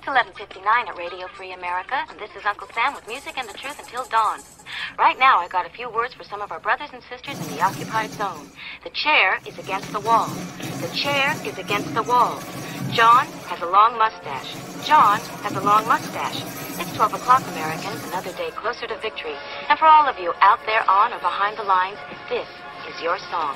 It's 11:59 at Radio Free America, and this is Uncle Sam with music and the truth until dawn. Right now, I got a few words for some of our brothers and sisters in the occupied zone. The chair is against the wall. The chair is against the wall. John has a long mustache. John has a long mustache. It's 12 o'clock, Americans, another day closer to victory. And for all of you out there on or behind the lines, this is your song.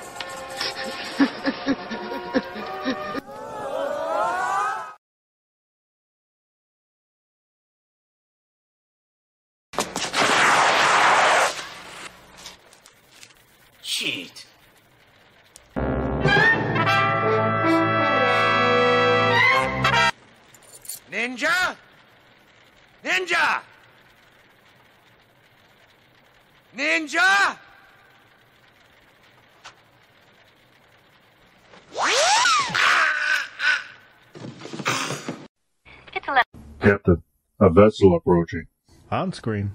Cheat. Ninja? Ninja! Ninja! It's 11. Captain, a vessel approaching. On screen.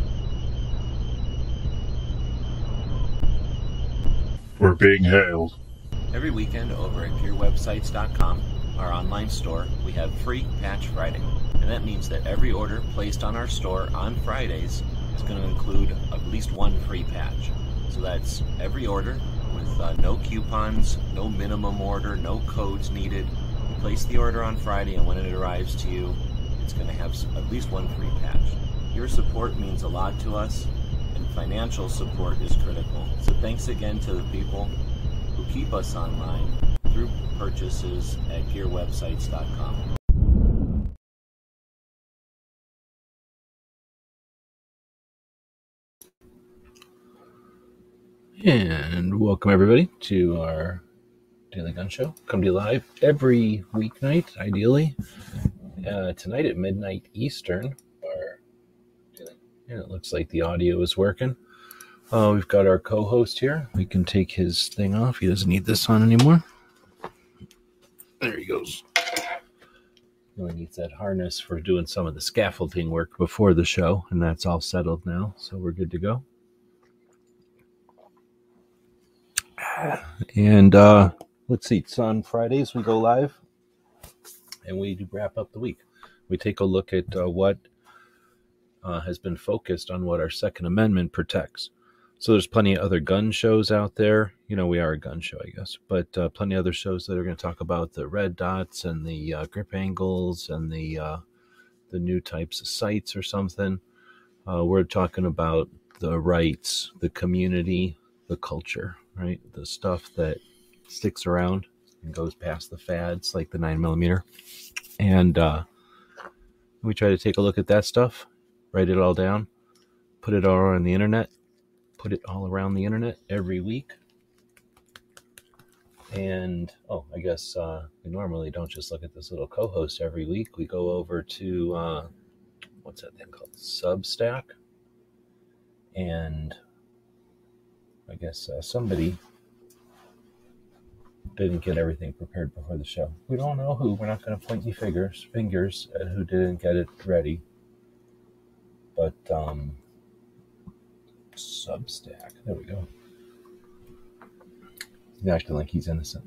We're being hailed. Every weekend over at gearwebsites.com, our online store, we have free Patch Friday. And that means that every order placed on our store on Fridays is going to include at least one free patch. So that's every order with no coupons, no minimum order, no codes needed. You place the order on Friday, and when it arrives to you, it's going to have at least one free patch. Your support means a lot to us, and financial support is critical. So thanks again to the people who keep us online through purchases at gearwebsites.com. And welcome everybody to our Daily Gun Show. Come to you live every weeknight, ideally. Tonight at midnight Eastern. And it looks like the audio is working. We've got our co-host here. We can take his thing off. He doesn't need this on anymore. There he goes. He only needs that harness for doing some of the scaffolding work before the show, and that's all settled now, so we're good to go. And let's see, it's on Fridays we go live, and we wrap up the week. We take a look at what has been focused on what our Second Amendment protects. So there's plenty of other gun shows out there. You know, we are a gun show, I guess, but plenty of other shows that are going to talk about the red dots and the grip angles and the new types of sights or something. We're talking about the rights, the community, the culture, right? The stuff that sticks around and goes past the fads, like the 9mm. And we try to take a look at that stuff, write it all down, put it all on the internet, put it all around the internet every week. And, I guess we normally don't just look at this little co-host every week. We go over to, what's that thing called? Substack. And I guess somebody didn't get everything prepared before the show. We don't know who. We're not going to point any fingers at who didn't get it ready. But, Substack. There we go. He's acting like he's innocent.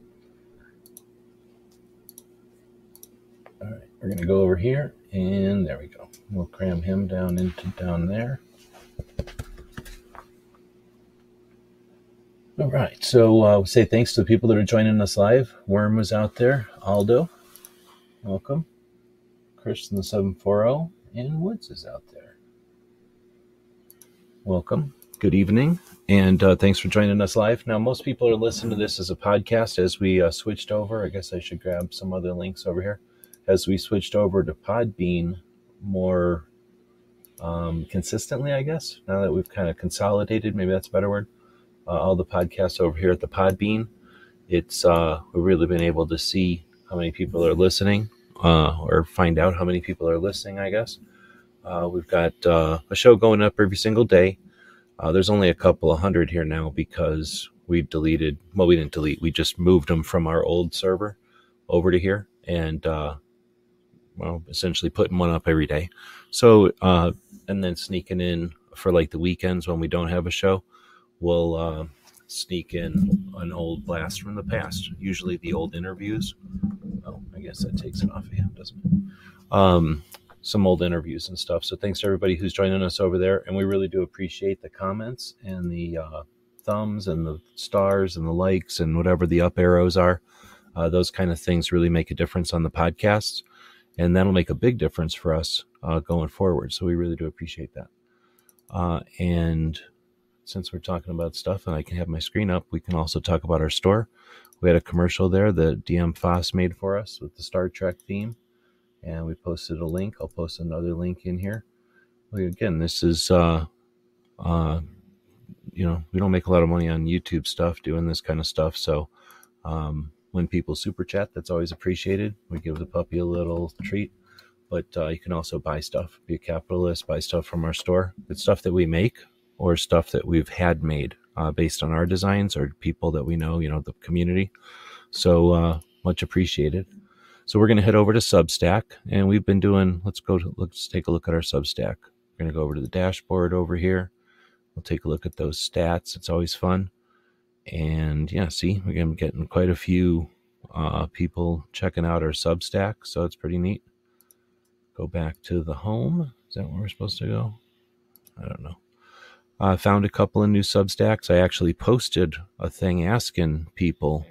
All right, we're going to go over here, and there we go. We'll cram him down there. All right, so we'll say thanks to the people that are joining us live. Worm was out there. Aldo, welcome. Chris in the 740, and Woods is out there. Welcome. Good evening, and thanks for joining us live. Now, most people are listening to this as a podcast. As we switched over, I guess I should grab some other links over here. As we switched over to Podbean more consistently, I guess, now that we've kind of consolidated, maybe that's a better word, all the podcasts over here at the Podbean, it's we've really been able to see how many people are listening, or find out how many people are listening, I guess. We've got a show going up every single day. There's only a couple of hundred here now because we deleted, well, we didn't delete, we just moved them from our old server over to here, and essentially putting one up every day. So, and then sneaking in for like the weekends when we don't have a show, we'll sneak in an old blast from the past, usually the old interviews. Oh, I I guess that takes it off of him, doesn't it? Some old interviews and stuff. So thanks to everybody who's joining us over there. And we really do appreciate the comments and the thumbs and the stars and the likes and whatever the up arrows are. Those kind of things really make a difference on the podcasts. And that'll make a big difference for us going forward. So we really do appreciate that. And since we're talking about stuff and I can have my screen up, we can also talk about our store. We had a commercial there that DM Foss made for us with the Star Trek theme. And we posted a link. I'll post another link in here. Again, this is, we don't make a lot of money on YouTube stuff doing this kind of stuff. So when people super chat, that's always appreciated. We give the puppy a little treat. But you can also buy stuff, be a capitalist, buy stuff from our store. It's stuff that we make or stuff that we've had made based on our designs or people that we know, the community. So much appreciated. So we're going to head over to Substack, and we've been doing, let's take a look at our Substack. We're going to go over to the dashboard over here. We'll take a look at those stats. It's always fun. And yeah, see, we're getting quite a few people checking out our Substack, so it's pretty neat. Go back to the home. Is that where we're supposed to go? I don't know. I found a couple of new Substacks. I actually posted a thing asking people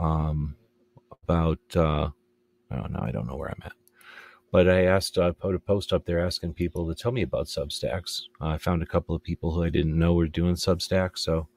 about... I don't know where I'm at. But I put a post up there asking people to tell me about Substacks. I found a couple of people who I didn't know were doing Substacks. So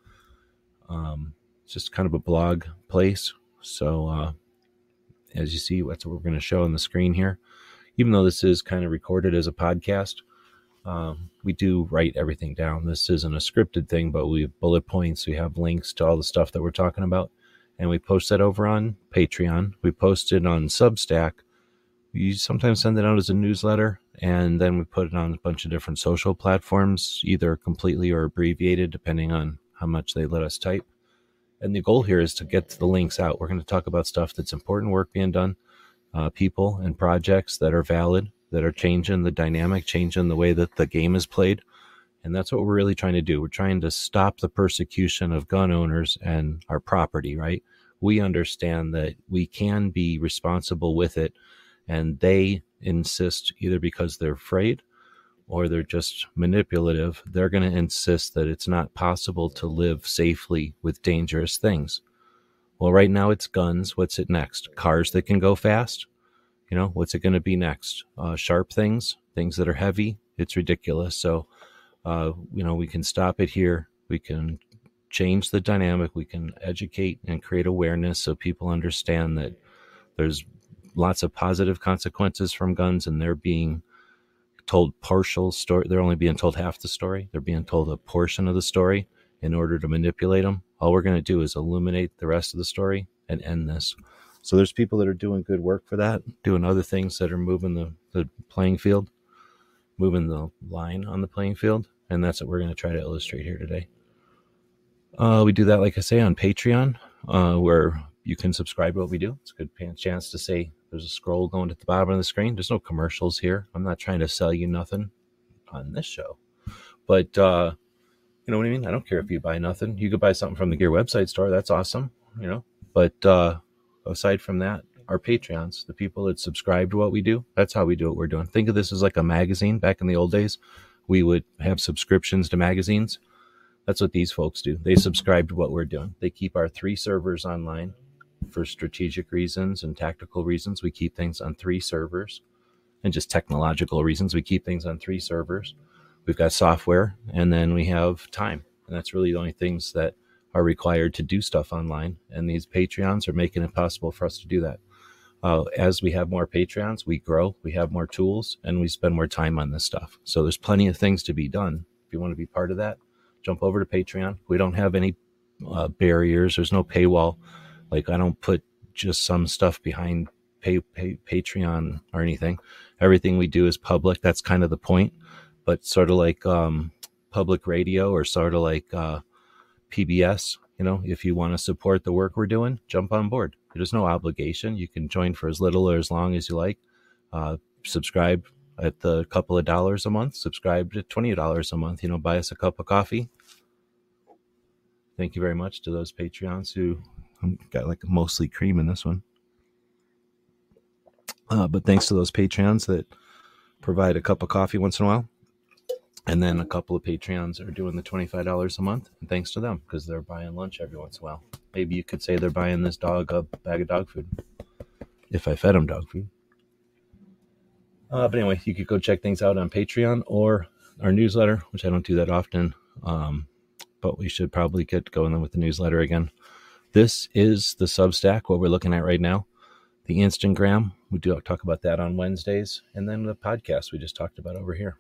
it's just kind of a blog place. So as you see, that's what we're going to show on the screen here. Even though this is kind of recorded as a podcast, we do write everything down. This isn't a scripted thing, but we have bullet points. We have links to all the stuff that we're talking about. And we post that over on Patreon. We post it on Substack. We sometimes send it out as a newsletter, and then we put it on a bunch of different social platforms, either completely or abbreviated, depending on how much they let us type. And the goal here is to get the links out. We're going to talk about stuff that's important work being done, people and projects that are valid, that are changing the dynamic, changing the way that the game is played. And that's what we're really trying to do. We're trying to stop the persecution of gun owners and our property, right? We understand that we can be responsible with it, and they insist, either because they're afraid or they're just manipulative, they're going to insist that it's not possible to live safely with dangerous things. Well, right now it's guns. What's it next? Cars that can go fast? What's it going to be next? Sharp things that are heavy? It's ridiculous. So, we can stop it here. We can change the dynamic. We can educate and create awareness so people understand that there's lots of positive consequences from guns, and they're being told partial story. They're only being told half the story. They're being told a portion of the story in order to manipulate them. All we're going to do is illuminate the rest of the story and end this. So there's people that are doing good work for that, doing other things that are moving the playing field, moving the line on the playing field. And that's what we're going to try to illustrate here today. We do that, like I say, on Patreon, where you can subscribe to what we do. It's a good chance to say there's a scroll going to the bottom of the screen. There's no commercials here. I'm not trying to sell you nothing on this show. But, you know what I mean? I don't care if you buy nothing. You could buy something from the Gear website store. That's awesome, But aside from that, our Patreons, the people that subscribe to what we do, that's how we do what we're doing. Think of this as like a magazine. Back in the old days, we would have subscriptions to magazines. That's what these folks do. They subscribe to what we're doing. They keep our 3 servers online for strategic reasons and tactical reasons. We keep things on 3 servers, and just technological reasons. We keep things on 3 servers. We've got software, and then we have time. And that's really the only things that are required to do stuff online. And these Patreons are making it possible for us to do that. As we have more Patreons, we grow, we have more tools, and we spend more time on this stuff. So there's plenty of things to be done. If you want to be part of that, jump over to Patreon. We don't have any barriers. There's no paywall. Like, I don't put just some stuff behind Patreon or anything. Everything we do is public. That's kind of the point. But sort of like public radio, or sort of like PBS, if you want to support the work we're doing, jump on board. There's no obligation. You can join for as little or as long as you like. Subscribe at the couple of dollars a month. Subscribe to $20 a month. Buy us a cup of coffee. Thank you very much to those Patreons who got like mostly cream in this one. But thanks to those Patreons that provide a cup of coffee once in a while. And then a couple of Patreons are doing the $25 a month. And thanks to them, because they're buying lunch every once in a while. Maybe you could say they're buying this dog a bag of dog food, if I fed him dog food. But anyway, you could go check things out on Patreon or our newsletter, which I don't do that often. But we should probably get going with the newsletter again. This is the Substack, what we're looking at right now. The Instagram, we do talk about that on Wednesdays. And then the podcast we just talked about over here.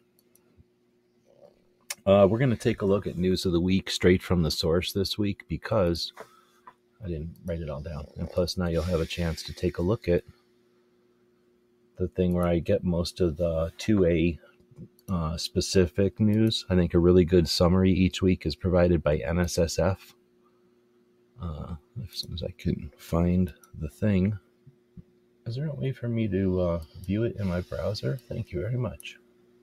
We're going to take a look at news of the week straight from the source this week because I didn't write it all down. And plus now you'll have a chance to take a look at the thing where I get most of the 2A specific news. I think a really good summary each week is provided by NSSF. As soon as I can find the thing. Is there a way for me to view it in my browser? Thank you very much.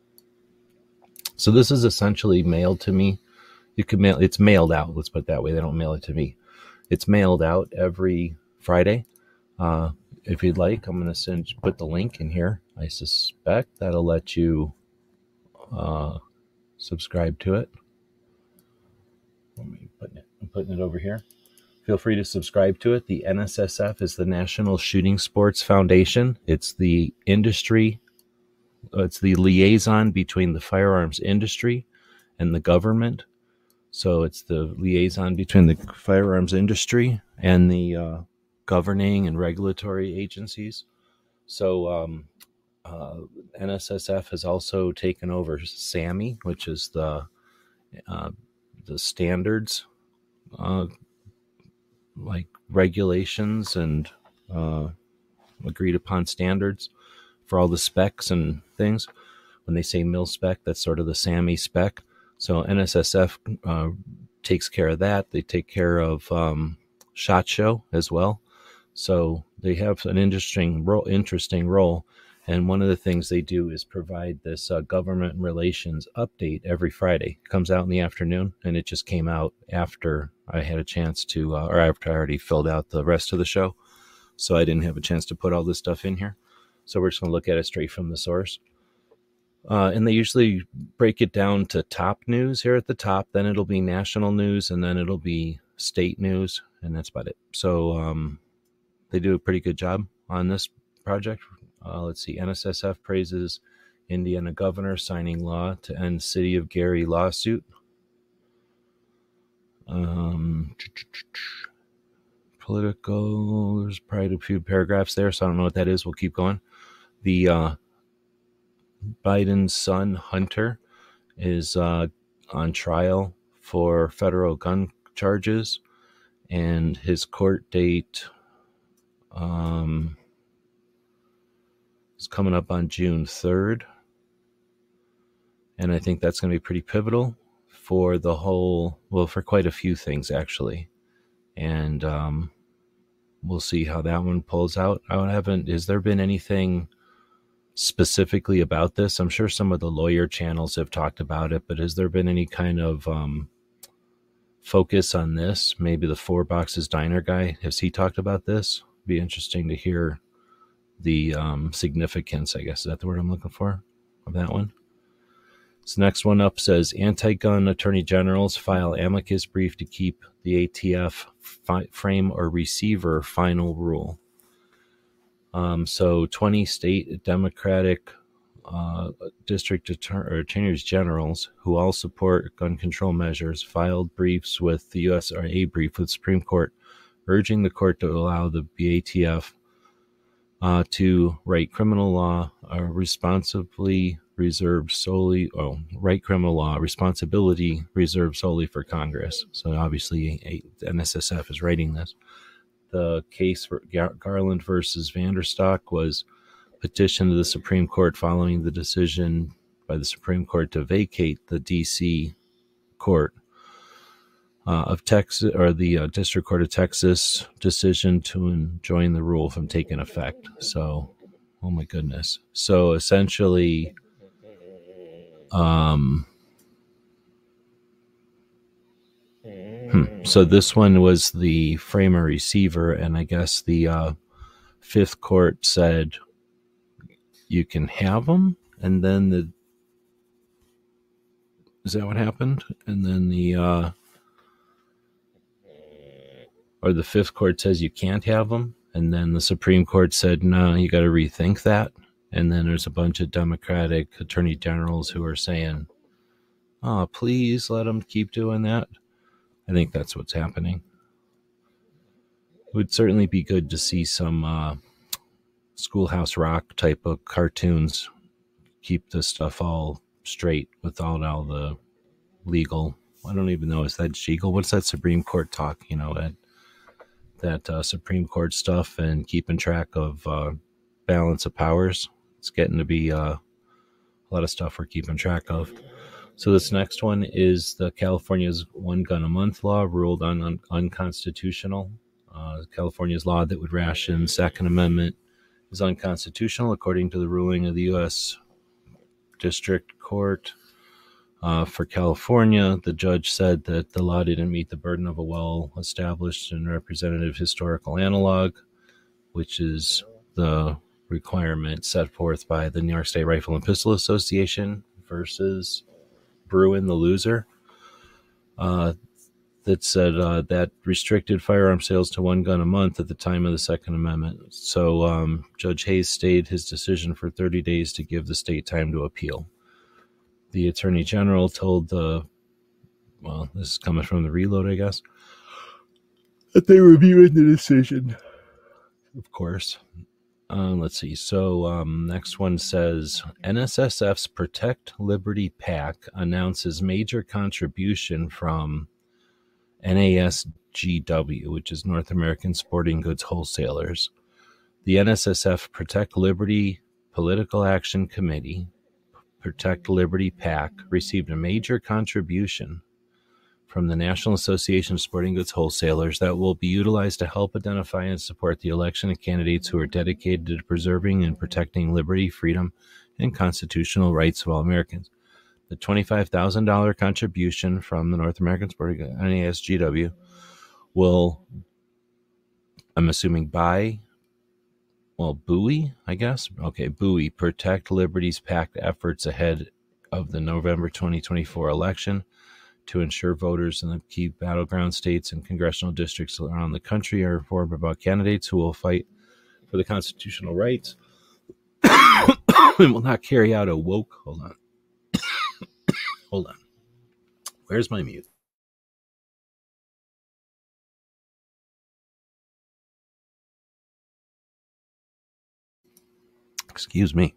So this is essentially mailed to me. You can mail. It's mailed out. Let's put it that way. They don't mail it to me. It's mailed out every Friday. If you'd like, I'm going to put the link in here. I suspect that'll let you subscribe to it. I'm putting it over here. Feel free to subscribe to it. The NSSF is the National Shooting Sports Foundation. It's the industry. It's the liaison between the firearms industry and the government. So it's the liaison between the firearms industry and the governing and regulatory agencies. So NSSF has also taken over SAMI, which is the standards, like regulations and agreed upon standards for all the specs and things. When they say mil spec, that's sort of the SAMI spec. So NSSF takes care of that. They take care of SHOT Show as well. So they have an interesting role. And one of the things they do is provide this government relations update every Friday. It comes out in the afternoon, and it just came out after I had a chance to, or after I already filled out the rest of the show. So I didn't have a chance to put all this stuff in here. So we're just going to look at it straight from the source. And they usually break it down to top news here at the top. Then it'll be national news, and then it'll be state news, and that's about it. So they do a pretty good job on this project. Let's see. NSSF praises Indiana governor signing law to end City of Gary lawsuit. Political. There's probably a few paragraphs there, so I don't know what that is. We'll keep going. The Biden's son, Hunter, is on trial for federal gun charges, and his court date is coming up on June 3rd. And I think that's going to be pretty pivotal for the whole, well, for quite a few things, actually. And we'll see how that one pulls out. Has there been anything specifically about this? I'm sure some of the lawyer channels have talked about it, but has there been any kind of focus on this? Maybe the Four Boxes Diner guy, has he talked about this? Be interesting to hear the significance, I guess, is that the word I'm looking for, of that one? This next one up says, anti-gun attorney generals file amicus brief to keep the ATF frame or receiver final rule. So 20 state Democratic district attorneys generals who all support gun control measures filed briefs with the U.S. or a brief with the Supreme Court urging the court to allow the BATF to write criminal law responsibly reserved solely, responsibility reserved solely for Congress. So obviously NSSF is writing this. The case for Garland versus Vanderstock was petitioned to the Supreme Court following the decision by the Supreme Court to vacate the D.C. Court of Texas, or the District Court of Texas decision to enjoin the rule from taking effect. So, oh my goodness. So essentially, so this one was the framer receiver, and I guess the Fifth Court said you can have them, and then is that what happened? And then or the Fifth Court says you can't have them, and then the Supreme Court said, no, you got to rethink that. And then there's a bunch of Democratic attorney generals who are saying, oh, please let them keep doing that. I think that's what's happening. It would certainly be good to see some Schoolhouse Rock type of cartoons. Keep this stuff all straight without all the legal. I don't even know. Is that legal? What's that Supreme Court talk? You know, that Supreme Court stuff and keeping track of balance of powers. It's getting to be a lot of stuff we're keeping track of. So this next one is the California's one gun a month law ruled unconstitutional. California's law that would ration Second Amendment is unconstitutional according to the ruling of the U.S. District Court. For California, the judge said that the law didn't meet the burden of a well-established and representative historical analog, which is the requirement set forth by the New York State Rifle and Pistol Association versus Bruin the loser, that said that restricted firearm sales to one gun a month at the time of the Second Amendment. So Judge Hayes stayed his decision for 30 days to give the state time to appeal. The Attorney General told this is coming from the Reload, I guess, that they reviewed the decision. Of course. Let's see. So next one says, NSSF's Protect Liberty PAC announces major contribution from NASGW, which is North American Sporting Goods Wholesalers. The NSSF Protect Liberty Political Action Committee, Protect Liberty PAC, received a major contribution from the National Association of Sporting Goods Wholesalers that will be utilized to help identify and support the election of candidates who are dedicated to preserving and protecting liberty, freedom, and constitutional rights of all Americans. The $25,000 contribution from the North American Sporting Goods, NASGW, will, I'm assuming, buoy, I guess. Okay, buoy Protect Liberty's PAC efforts ahead of the November 2024 election to ensure voters in the key battleground states and congressional districts around the country are informed about candidates who will fight for the constitutional rights and will not carry out a woke. Hold on. Where's my mute? Excuse me.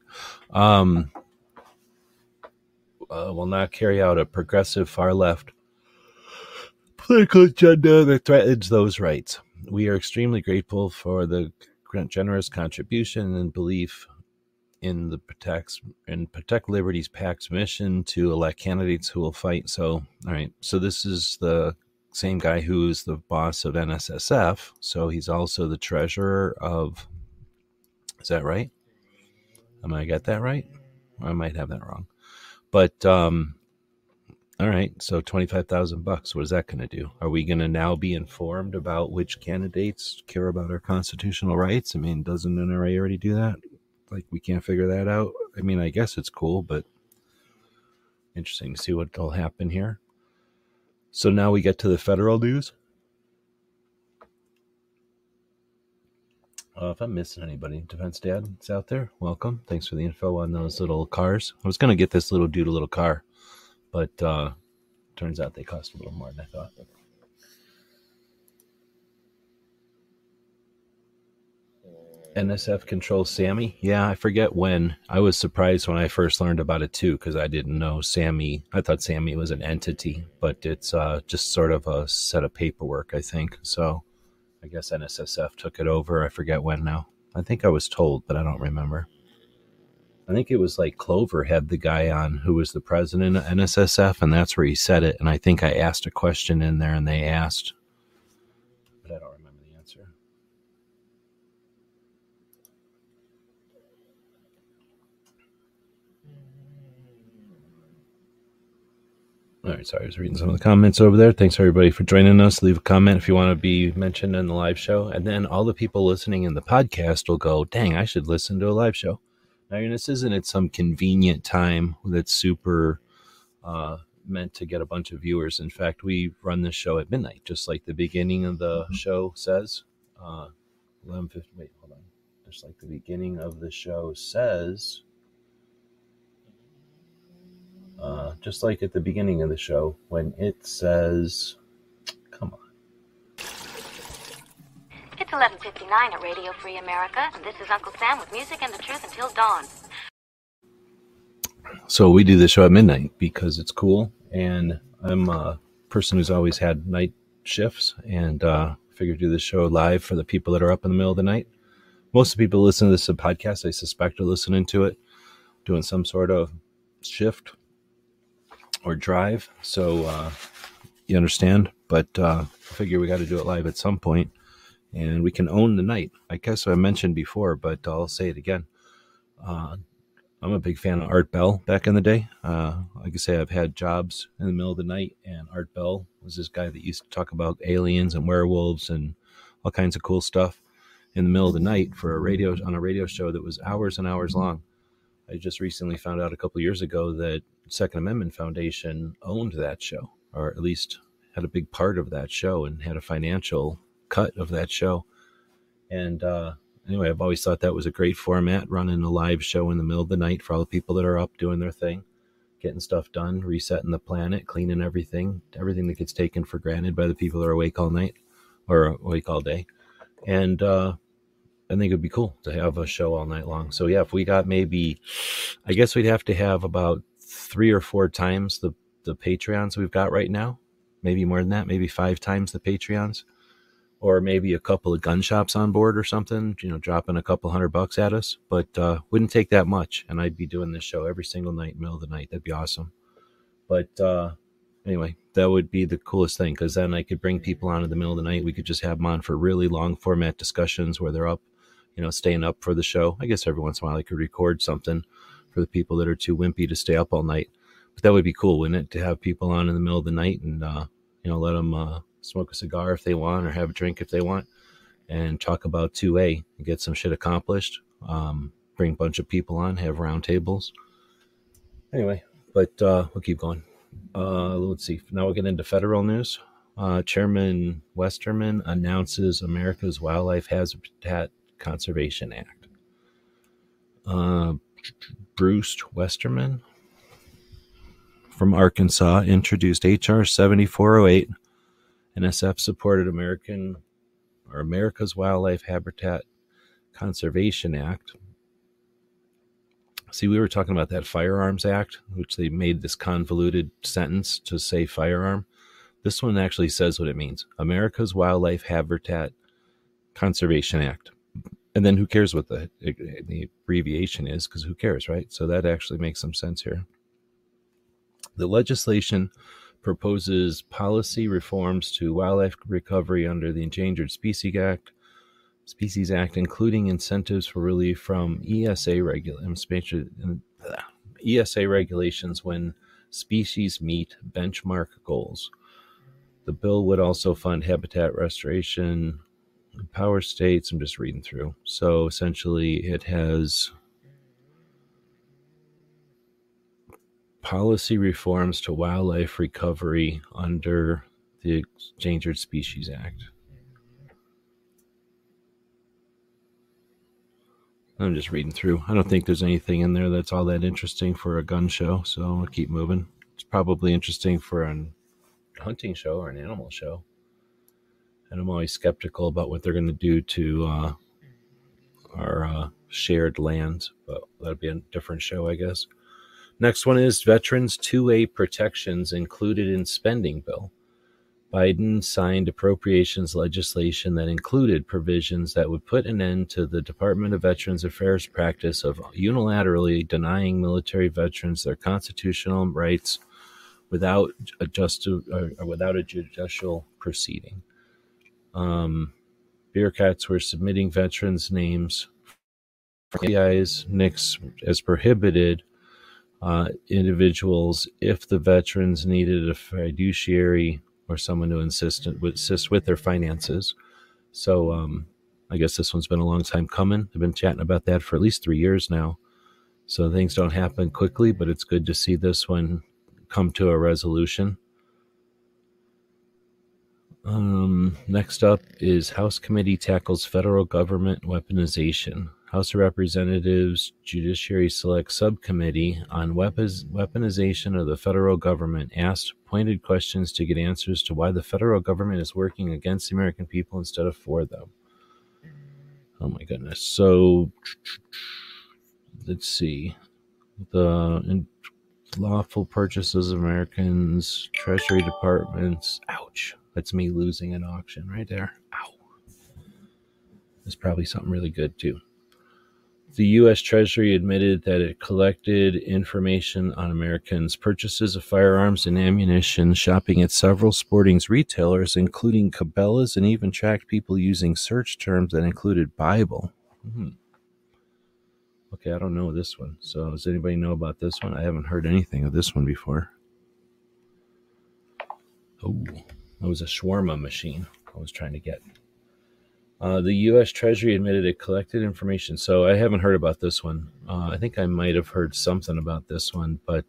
Will not carry out a progressive far-left political agenda that threatens those rights. We are extremely grateful for the generous contribution and belief in the Protect Liberty's PAC's mission to elect candidates who will fight. So, all right. So this is the same guy who is the boss of NSSF. So he's also the treasurer of, is that right? Am I got that right? I might have that wrong. But, all right, so $25,000. What is that going to do? Are we going to now be informed about which candidates care about our constitutional rights? I mean, doesn't NRA already do that? Like, we can't figure that out? I mean, I guess it's cool, but interesting to see what will happen here. So now we get to the federal news. If I'm missing anybody, Defense Dad is out there. Welcome. Thanks for the info on those little cars. I was going to get this little dude a little car, but turns out they cost a little more than I thought. NSF controls Sammy. Yeah, I forget when. I was surprised when I first learned about it too, because I didn't know Sammy. I thought Sammy was an entity, but it's just sort of a set of paperwork, I think. So I guess NSSF took it over. I forget when now. I think I was told, but I don't remember. I think it was like Clover had the guy on who was the president of NSSF, and that's where he said it. And I think I asked a question in there, and they asked, but I don't remember the answer. All right, sorry, I was reading some of the comments over there. Thanks, everybody, for joining us. Leave a comment if you want to be mentioned in the live show. And then all the people listening in the podcast will go, dang, I should listen to a live show. I mean, this isn't at some convenient time that's super meant to get a bunch of viewers. In fact, we run this show at midnight, just like the beginning of the show says. 11:50. Wait, hold on. Just like the beginning of the show says. Just like at the beginning of the show when it says, come on. It's 11:59 at Radio Free America, and this is Uncle Sam with music and the truth until dawn. So we do this show at midnight because it's cool, and I'm a person who's always had night shifts, and figured to do this show live for the people that are up in the middle of the night. Most of the people listening to this podcast, I suspect, are listening to it, doing some sort of shift or drive. So you understand, but I figure we got to do it live at some point, and we can own the night. I guess I mentioned before, but I'll say it again. I'm a big fan of Art Bell back in the day. Like I say, I've had jobs in the middle of the night, and Art Bell was this guy that used to talk about aliens and werewolves and all kinds of cool stuff in the middle of the night for on a radio show that was hours and hours long. I just recently found out a couple of years ago that Second Amendment Foundation owned that show, or at least had a big part of that show and had a financial cut of that show. And anyway, I've always thought that was a great format, running a live show in the middle of the night for all the people that are up doing their thing, getting stuff done, resetting the planet, cleaning everything that gets taken for granted by the people that are awake all night or awake all day. And I think it'd be cool to have a show all night long. So yeah, if we got maybe, I guess we'd have to have about 3 or 4 times the Patreons we've got right now, maybe more than that, maybe 5 times the Patreons, or maybe a couple of gun shops on board or something, dropping a couple $100 at us, but wouldn't take that much. And I'd be doing this show every single night, middle of the night. That'd be awesome. But anyway, that would be the coolest thing, because then I could bring people on in the middle of the night. We could just have them on for really long format discussions where they're up, staying up for the show. I guess every once in a while I could record something for the people that are too wimpy to stay up all night. But that would be cool, wouldn't it, to have people on in the middle of the night and, let them smoke a cigar if they want, or have a drink if they want, and talk about 2A and get some shit accomplished. Bring a bunch of people on, have round tables. Anyway, but we'll keep going. Let's see. Now we'll get into federal news. Chairman Westerman announces America's Wildlife Habitat Conservation Act. Bruce Westerman from Arkansas introduced H.R. 7408, an SF-supported America's Wildlife Habitat Conservation Act. See, we were talking about that Firearms Act, which they made this convoluted sentence to say firearm. This one actually says what it means. America's Wildlife Habitat Conservation Act. And then who cares what the abbreviation is, because who cares, right? So that actually makes some sense here. The legislation proposes policy reforms to wildlife recovery under the Endangered Species Act, including incentives for relief from ESA regulations when species meet benchmark goals. The bill would also fund habitat restoration, empower states. I'm just reading through. So essentially it has policy reforms to wildlife recovery under the Endangered Species Act. I'm just reading through. I don't think there's anything in there that's all that interesting for a gun show, so I'll keep moving. It's probably interesting for a hunting show or an animal show. And I'm always skeptical about what they're going to do to our shared lands, but that'll be a different show, I guess. Next one is Veterans 2A protections included in spending bill. Biden signed appropriations legislation that included provisions that would put an end to the Department of Veterans Affairs practice of unilaterally denying military veterans their constitutional rights without a judicial proceeding. Bureaucrats were submitting veterans' names for NICs as prohibited individuals if the veterans needed a fiduciary or someone to assist with their finances. So I guess this one's been a long time coming. I've been chatting about that for at least 3 years now. So things don't happen quickly, but it's good to see this one come to a resolution. Next up is House Committee tackles federal government weaponization. House of Representatives Judiciary Select Subcommittee on Weaponization of the Federal Government asked pointed questions to get answers to why the federal government is working against the American people instead of for them. Oh my goodness. So, let's see. The lawful purchases of Americans, Treasury Departments. Ouch. That's me losing an auction right there. Ow. There's probably something really good too. The U.S. Treasury admitted that it collected information on Americans' purchases of firearms and ammunition, shopping at several sporting retailers, including Cabela's, and even tracked people using search terms that included Bible. Okay, I don't know this one. So does anybody know about this one? I haven't heard anything of this one before. Oh, that was a shawarma machine I was trying to get. The U.S. Treasury admitted it collected information. So I haven't heard about this one. I think I might have heard something about this one, but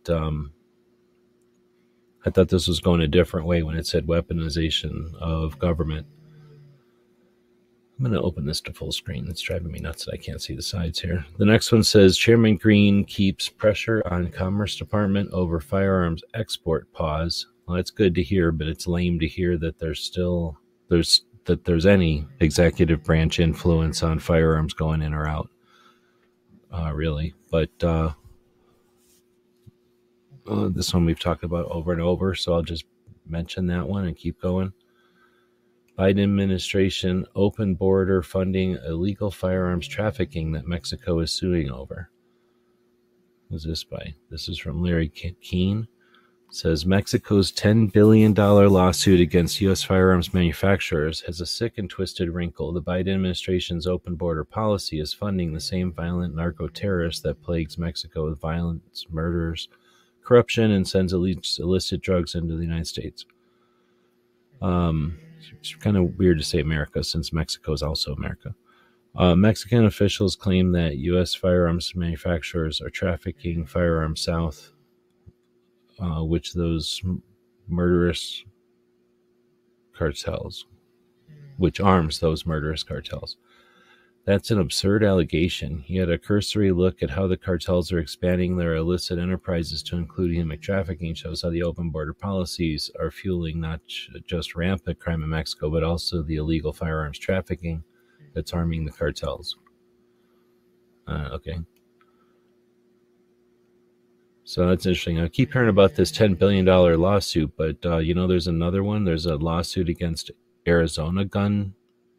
I thought this was going a different way when it said weaponization of government. I'm going to open this to full screen. It's driving me nuts that I can't see the sides here. The next one says Chairman Green keeps pressure on Commerce Department over firearms export pause. Well, that's good to hear, but it's lame to hear that there's any executive branch influence on firearms going in or out. Really. But this one we've talked about over and over, so I'll just mention that one and keep going. Biden administration open border funding illegal firearms trafficking that Mexico is suing over. Who's this by? This is from Larry Keane. It says Mexico's $10 billion lawsuit against U.S. firearms manufacturers has a sick and twisted wrinkle. The Biden administration's open border policy is funding the same violent narco-terrorists that plagues Mexico with violence, murders, corruption, and sends illicit drugs into the United States. It's kind of weird to say America since Mexico is also America. Mexican officials claim that U.S. firearms manufacturers are trafficking firearms south, which those murderous cartels, which arms those murderous cartels. That's an absurd allegation. Yet a cursory look at how the cartels are expanding their illicit enterprises to include human trafficking shows how the open border policies are fueling not just rampant crime in Mexico, but also the illegal firearms trafficking that's arming the cartels. Okay. So that's interesting. I keep hearing about this $10 billion lawsuit, but there's another one. There's a lawsuit against Arizona gun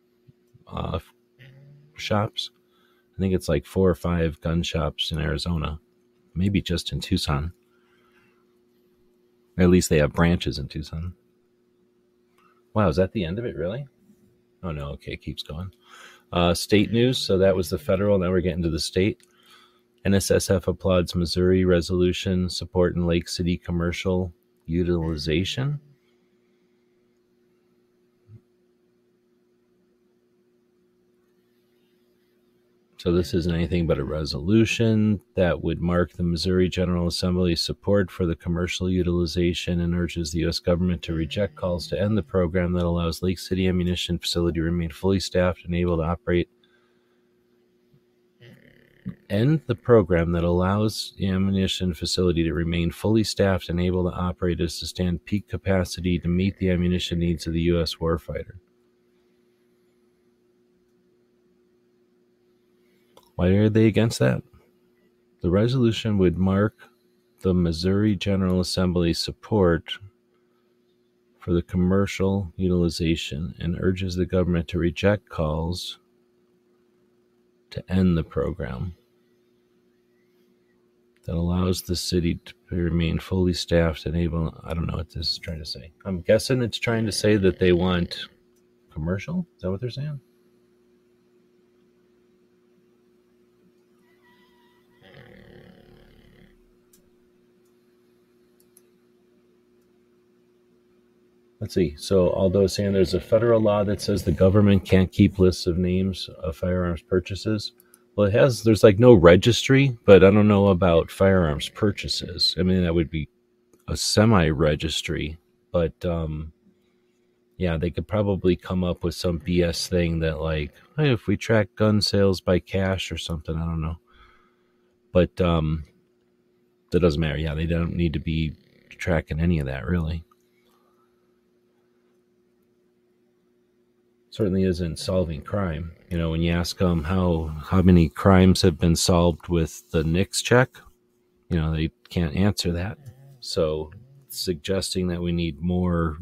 shops. I think it's like 4 or 5 gun shops in Arizona, maybe just in Tucson. At least they have branches in Tucson. Wow, is that the end of it, really? Oh no, okay, it keeps going. State news, so that was the federal, now we're getting to the state. NSSF applauds Missouri resolution supporting Lake City commercial utilization. So this isn't anything but a resolution that would mark the Missouri General Assembly's support for the commercial utilization and urges the U.S. government to reject calls to end the program that allows Lake City Ammunition Facility to remain fully staffed and able to operate. End the program that allows the ammunition facility to remain fully staffed and able to operate at sustained peak capacity to meet the ammunition needs of the U.S. warfighter. Why are they against that? The resolution would mark the Missouri General Assembly's support for the commercial utilization and urges the government to reject calls to end the program that allows the city to remain fully staffed and able. I don't know what this is trying to say. I'm guessing it's trying to say that they want commercial. Is that what they're saying? Let's see. So, although saying there's a federal law that says the government can't keep lists of names of firearms purchases, Well, there's like no registry, but I don't know about firearms purchases. I mean, that would be a semi-registry, but yeah, they could probably come up with some BS thing that like, hey, if we track gun sales by cash or something, I don't know. But that doesn't matter. Yeah, they don't need to be tracking any of that, really. Certainly isn't solving crime. You know, when you ask them how many crimes have been solved with the NICS check, you know, they can't answer that. So suggesting that we need more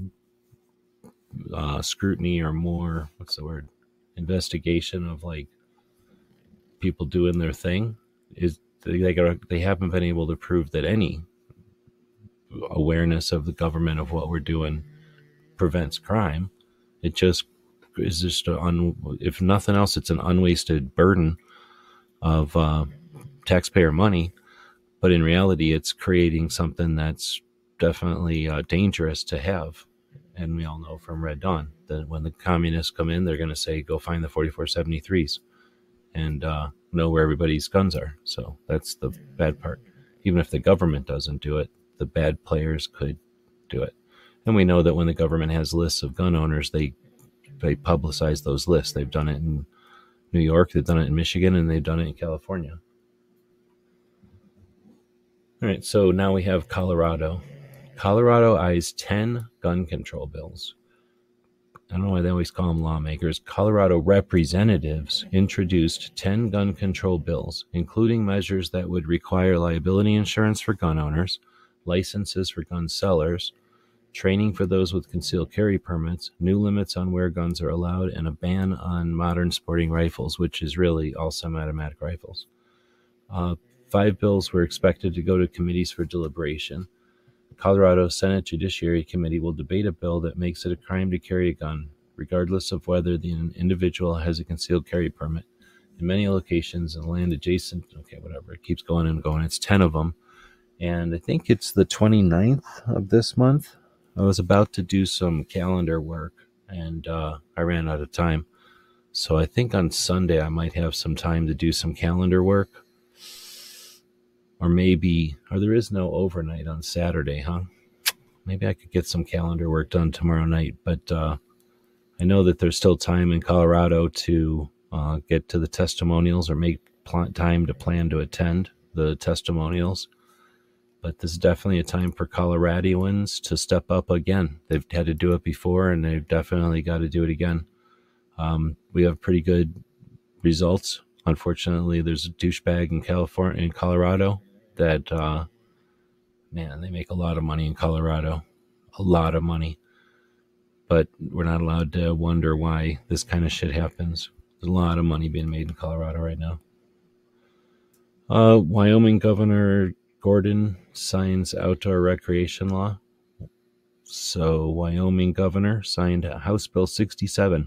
scrutiny or more, investigation of like people doing their thing is they haven't been able to prove that any awareness of the government of what we're doing prevents crime. It just is if nothing else, it's an unwasted burden of taxpayer money. But in reality, it's creating something that's definitely dangerous to have. And we all know from Red Dawn that when the communists come in, they're going to say, go find the 4473s and know where everybody's guns are. So that's the bad part. Even if the government doesn't do it, the bad players could do it. And we know that when the government has lists of gun owners, they publicize those lists. They've done it in New York, they've done it in Michigan, and they've done it in California. All right, so now we have Colorado. Colorado eyes 10 gun control bills. I don't know why they always call them lawmakers. Colorado representatives introduced 10 gun control bills, including measures that would require liability insurance for gun owners, licenses for gun sellers, training for those with concealed carry permits, new limits on where guns are allowed, and a ban on modern sporting rifles, which is really all semi-automatic rifles. 5 bills were expected to go to committees for deliberation. The Colorado Senate Judiciary Committee will debate a bill that makes it a crime to carry a gun, regardless of whether the individual has a concealed carry permit. In many locations in land adjacent, it keeps going and going. It's 10 of them. And I think it's the 29th of this month. I was about to do some calendar work, and I ran out of time. So I think on Sunday I might have some time to do some calendar work. Or there is no overnight on Saturday, huh? Maybe I could get some calendar work done tomorrow night. But I know that there's still time in Colorado to get to the testimonials or make time to plan to attend the testimonials. But this is definitely a time for Coloradoans to step up again. They've had to do it before, and they've definitely got to do it again. We have pretty good results. Unfortunately, there's a douchebag in Colorado that, they make a lot of money in Colorado. A lot of money. But we're not allowed to wonder why this kind of shit happens. There's a lot of money being made in Colorado right now. Wyoming Governor Gordon signs outdoor recreation law. So Wyoming governor signed House Bill 67.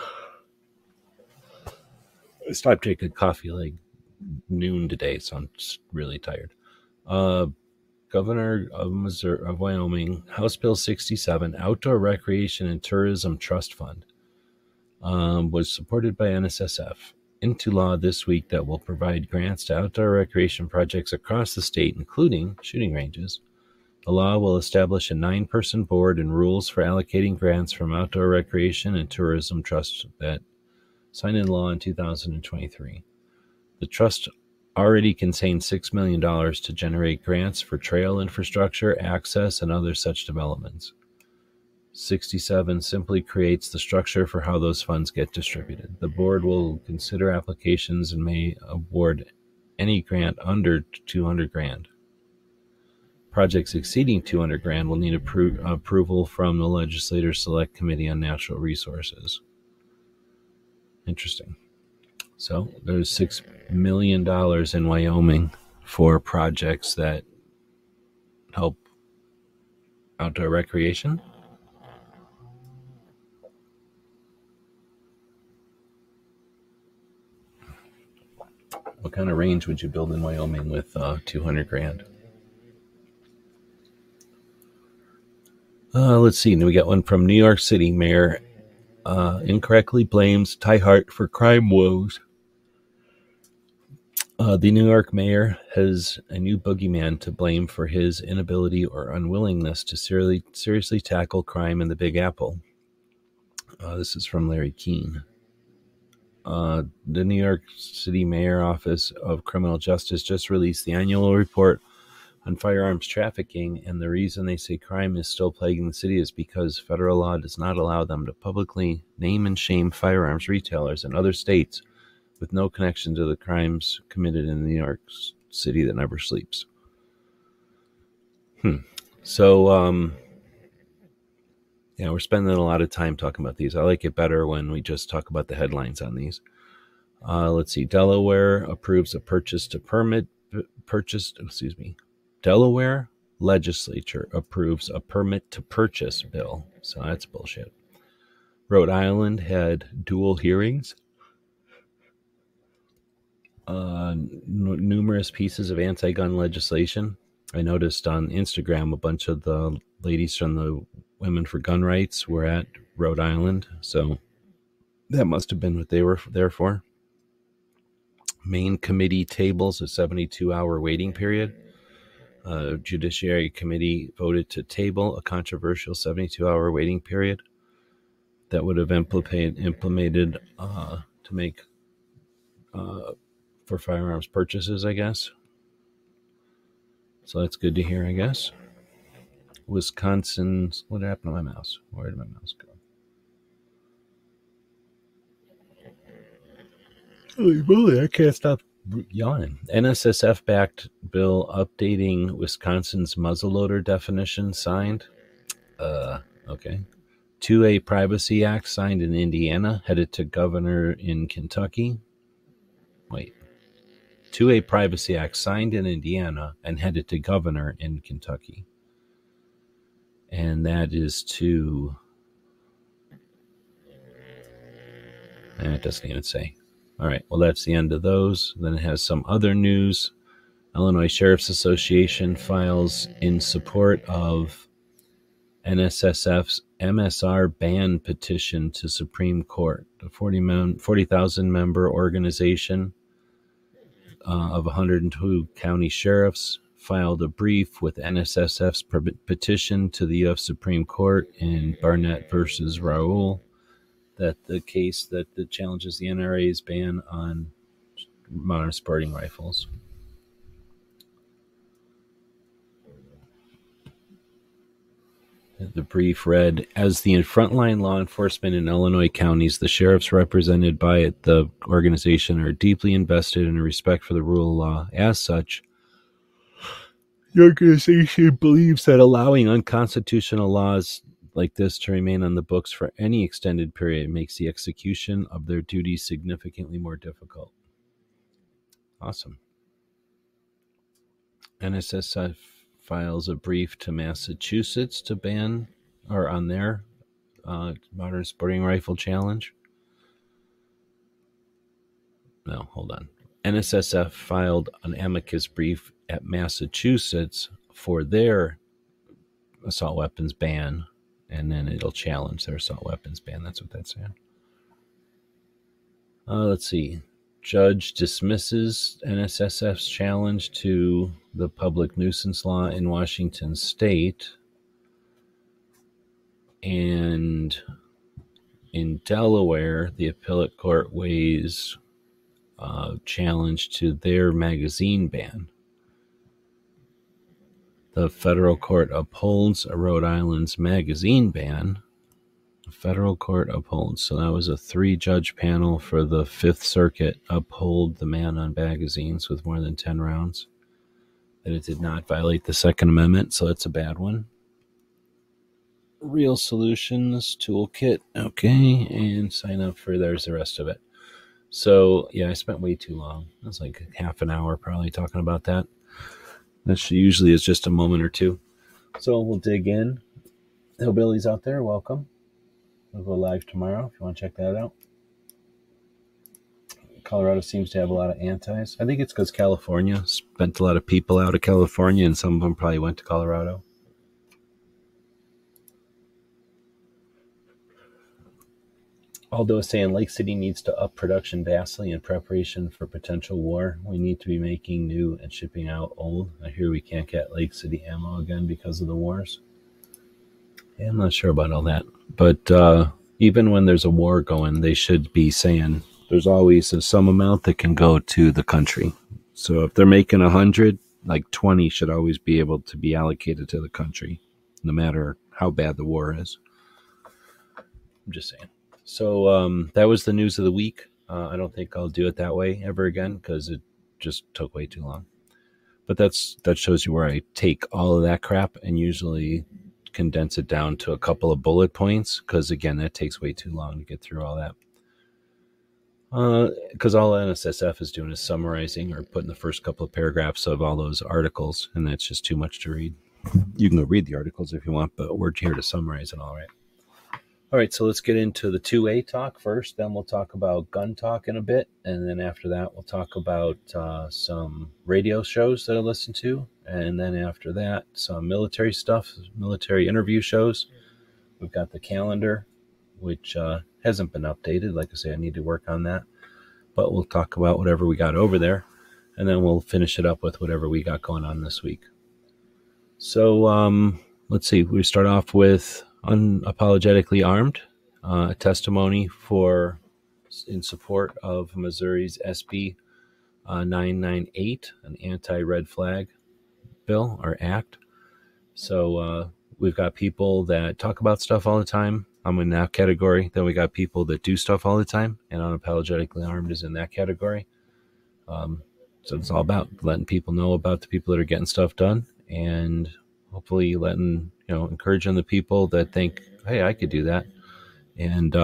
I stopped drinking coffee like noon today, so I'm just really tired. Governor of Wyoming, House Bill 67, Outdoor Recreation and Tourism Trust Fund, was supported by NSSF. Into law this week that will provide grants to outdoor recreation projects across the state, including shooting ranges. The law will establish a 9-person board and rules for allocating grants from Outdoor Recreation and Tourism Trust that signed into law in 2023. The trust already contains $6 million to generate grants for trail infrastructure, access, and other such developments. 67 simply creates the structure for how those funds get distributed. The board will consider applications and may award any grant under $200,000. Projects exceeding $200,000 will need approval from the Legislative Select Committee on Natural Resources. Interesting. So there's $6 million in Wyoming for projects that help outdoor recreation. What kind of range would you build in Wyoming with $200,000? Let's see. We got one from New York City. Mayor incorrectly blames Ty Hart for crime woes. The New York mayor has a new boogeyman to blame for his inability or unwillingness to seriously tackle crime in the Big Apple. This is from Larry Keene. The New York City Mayor Office of Criminal Justice just released the annual report on firearms trafficking, and the reason they say crime is still plaguing the city is because federal law does not allow them to publicly name and shame firearms retailers in other states with no connection to the crimes committed in New York City that never sleeps. So, yeah, we're spending a lot of time talking about these. I like it better when we just talk about the headlines on these. Let's see. Delaware legislature approves a permit to purchase bill. So that's bullshit. Rhode Island had dual hearings. Numerous pieces of anti-gun legislation. I noticed on Instagram a bunch of the ladies from the Women for Gun Rights were at Rhode Island, so that must have been what they were there for. Main committee tables a 72-hour waiting period. Judiciary Committee voted to table a controversial 72-hour waiting period that would have implemented to make for firearms purchases, I guess. So that's good to hear, I guess. Wisconsin's... What happened to my mouse? Where did my mouse go? Holy moly, I can't stop yawning. NSSF-backed bill updating Wisconsin's muzzleloader definition signed. Okay. 2A Privacy Act signed in Indiana, headed to governor in Kentucky. Wait. 2A Privacy Act signed in Indiana and headed to governor in Kentucky. And that is to... It doesn't even say. All right, well, that's the end of those. Then it has some other news. Illinois Sheriff's Association files in support of NSSF's MSR ban petition to Supreme Court. The 40,000 member organization of 102 county sheriffs filed a brief with NSSF's petition to the U.S. Supreme Court in Barnett versus Raoul, that the case that challenges the NRA's ban on modern sporting rifles. The brief read, as the frontline law enforcement in Illinois counties, the sheriffs represented by the organization are deeply invested in respect for the rule of law. As such, the organization believes that allowing unconstitutional laws like this to remain on the books for any extended period makes the execution of their duties significantly more difficult. Awesome. NSSF files a brief to Massachusetts to ban, or on their modern sporting rifle challenge. No, hold on. NSSF filed an amicus brief at Massachusetts for their assault weapons ban, and then it'll challenge their assault weapons ban. That's what that's saying. Let's see. Judge dismisses NSSF's challenge to the public nuisance law in Washington State. And in Delaware, the appellate court weighs challenge to their magazine ban. The federal court upholds Rhode Island's magazine ban. The federal court upholds. So that was a 3-judge panel for the Fifth Circuit uphold the ban on magazines with more than 10 rounds. That it did not violate the Second Amendment, so it's a bad one. Real Solutions Toolkit. Okay, and sign up for there's the rest of it. So, yeah, I spent way too long. It was like half an hour probably talking about that. That usually is just a moment or two. So we'll dig in. Hillbillies out there, welcome. We'll go live tomorrow if you want to check that out. Colorado seems to have a lot of antis. I think it's because California spent a lot of people out of California, and some of them probably went to Colorado. Aldo is saying Lake City needs to up production vastly in preparation for potential war. We need to be making new and shipping out old. I hear we can't get Lake City ammo again because of the wars. Yeah, I'm not sure about all that. But even when there's a war going, they should be saying there's always some amount that can go to the country. So if they're making 100, like 20 should always be able to be allocated to the country, no matter how bad the war is. I'm just saying. So that was the news of the week. I don't think I'll do it that way ever again because it just took way too long. But that shows you where I take all of that crap and usually condense it down to a couple of bullet points because, again, that takes way too long to get through all that. Because all NSSF is doing is summarizing or putting the first couple of paragraphs of all those articles, and that's just too much to read. You can go read the articles if you want, but we're here to summarize it all right. All right, so let's get into the 2A talk first. Then we'll talk about gun talk in a bit. And then after that, we'll talk about some radio shows that I listen to. And then after that, some military stuff, military interview shows. We've got the calendar, which hasn't been updated. Like I say, I need to work on that. But we'll talk about whatever we got over there. And then we'll finish it up with whatever we got going on this week. So let's see. We start off with Unapologetically Armed, a testimony in support of Missouri's SB 998, an anti-red flag bill or act. So we've got people that talk about stuff all the time. I'm in that category. Then we got people that do stuff all the time, and Unapologetically Armed is in that category. So it's all about letting people know about the people that are getting stuff done, and hopefully encouraging the people that think, hey, I could do that, and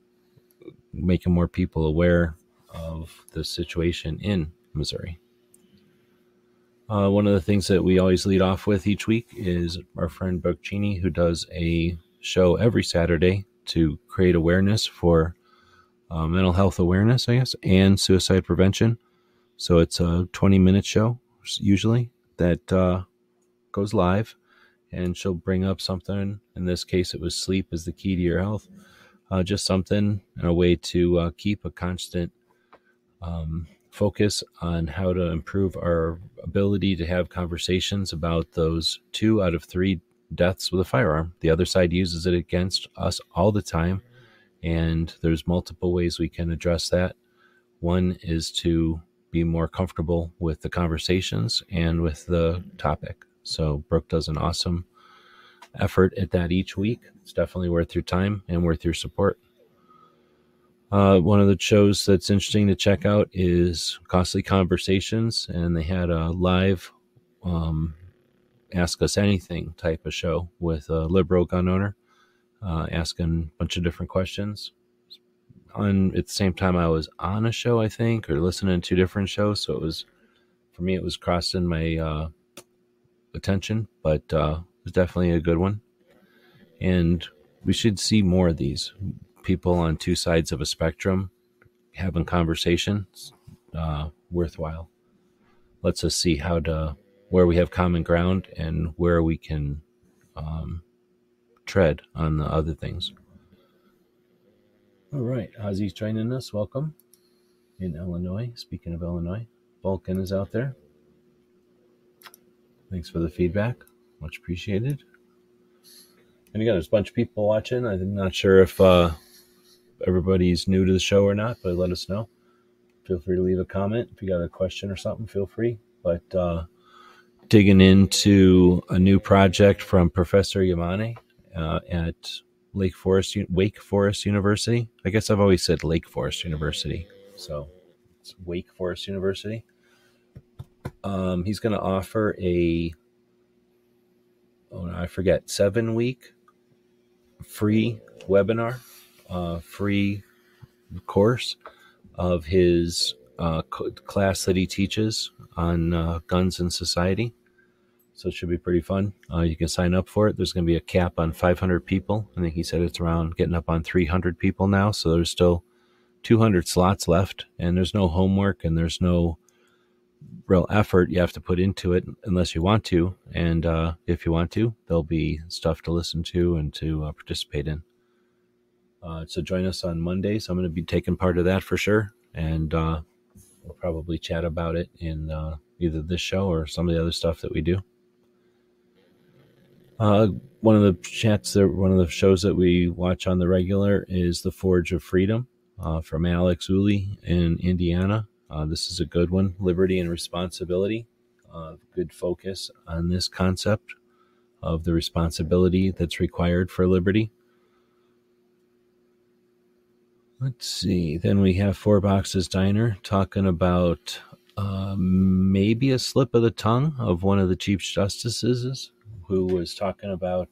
making more people aware of the situation in Missouri. One of the things that we always lead off with each week is our friend Brooke Cheney, who does a show every Saturday to create awareness for mental health awareness, I guess, and suicide prevention. So it's a 20-minute show, usually, that goes live. And she'll bring up something. In this case, it was sleep is the key to your health. Just something and a way to keep a constant focus on how to improve our ability to have conversations about those 2 out of 3 deaths with a firearm. The other side uses it against us all the time. And there's multiple ways we can address that. One is to be more comfortable with the conversations and with the topic. So Brooke does an awesome effort at that each week. It's definitely worth your time and worth your support. One of the shows that's interesting to check out is Costly Conversations, and they had a live Ask Us Anything type of show with a liberal gun owner asking a bunch of different questions. At the same time, I was on a show, I think, or listening to 2 different shows, so for me, it was crossing my attention, but it was definitely a good one. And we should see more of these people on 2 sides of a spectrum having conversations. Worthwhile. Lets us see where we have common ground and where we can tread on the other things. All right, Ozzy's joining us. Welcome in Illinois. Speaking of Illinois, Vulcan is out there. Thanks for the feedback. Much appreciated. And again, there's a bunch of people watching. I'm not sure if everybody's new to the show or not, but let us know. Feel free to leave a comment. If you got a question or something, feel free. But digging into a new project from Professor Yamane at Wake Forest University. I guess I've always said Lake Forest University. So it's Wake Forest University. He's going to offer a 7-week free webinar, free course of his class that he teaches on guns and society. So it should be pretty fun. You can sign up for it. There's going to be a cap on 500 people. I think he said it's around getting up on 300 people now. So there's still 200 slots left, and there's no homework and there's no real effort you have to put into it unless you want to. And if you want to, there'll be stuff to listen to and to participate in. So join us on Mondays. I'm going to be taking part of that for sure. And we'll probably chat about it in either this show or some of the other stuff that we do. One of the shows that we watch on the regular is The Forge of Freedom from Alex Uli in Indiana. This is a good one, Liberty and Responsibility. Good focus on this concept of the responsibility that's required for liberty. Let's see. Then we have Four Boxes Diner talking about maybe a slip of the tongue of one of the Chief Justices who was talking about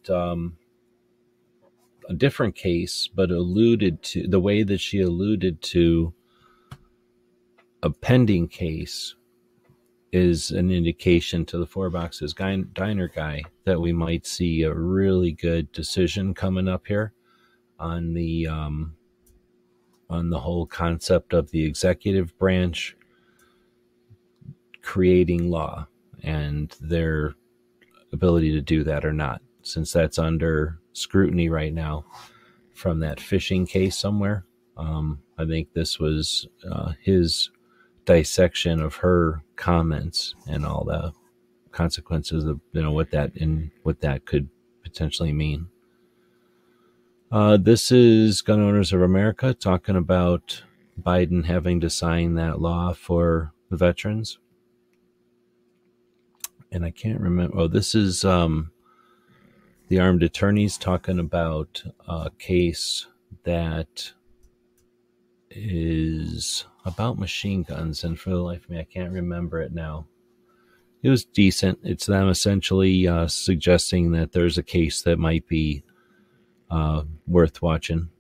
a different case, but alluded to the way that she alluded to a pending case is an indication to the Four Boxes Diner guy that we might see a really good decision coming up here on the whole concept of the executive branch creating law and their ability to do that or not, since that's under scrutiny right now from that phishing case somewhere. I think this was his dissection of her comments and all the consequences of what that could potentially mean. This is Gun Owners of America talking about Biden having to sign that law for the veterans. And I can't remember. Oh, this is the armed attorneys talking about a case that is about machine guns. And for the life of me, I can't remember it now. It was decent. It's them essentially suggesting that there's a case that might be worth watching.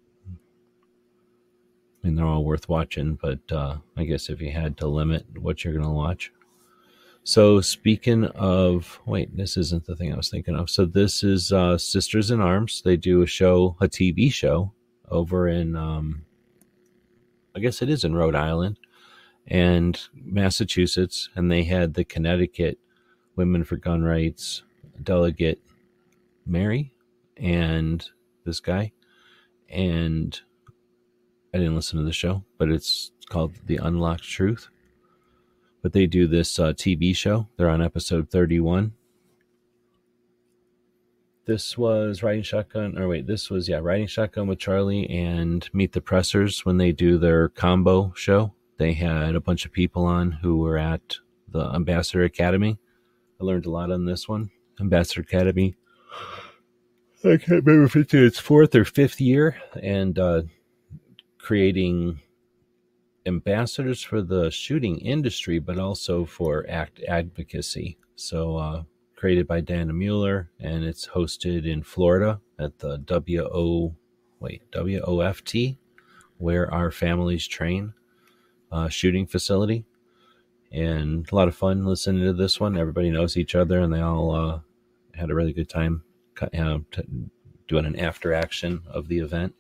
I mean, they're all worth watching, but I guess if you had to limit what you're going to watch. So speaking of, wait, this isn't the thing I was thinking of. So this is Sisters in Arms. They do a TV show over in, I guess it is in Rhode Island and Massachusetts. And they had the Connecticut Women for Gun Rights delegate, Mary, and this guy. And I didn't listen to the show, but it's called The Unlocked Truth. But they do this TV show. They're on episode 31. This was Riding Shotgun with Charlie and Meet the Pressers when they do their combo show. They had a bunch of people on who were at the Ambassador Academy. I learned a lot on this one. Ambassador Academy. I can't remember if it's its 4th or 5th year, and creating ambassadors for the shooting industry, but also for advocacy. So created by Dana Mueller, and it's hosted in Florida at the WOFT, Where Our Families Train shooting facility. And a lot of fun listening to this one. Everybody knows each other, and they all had a really good time doing an after action of the event.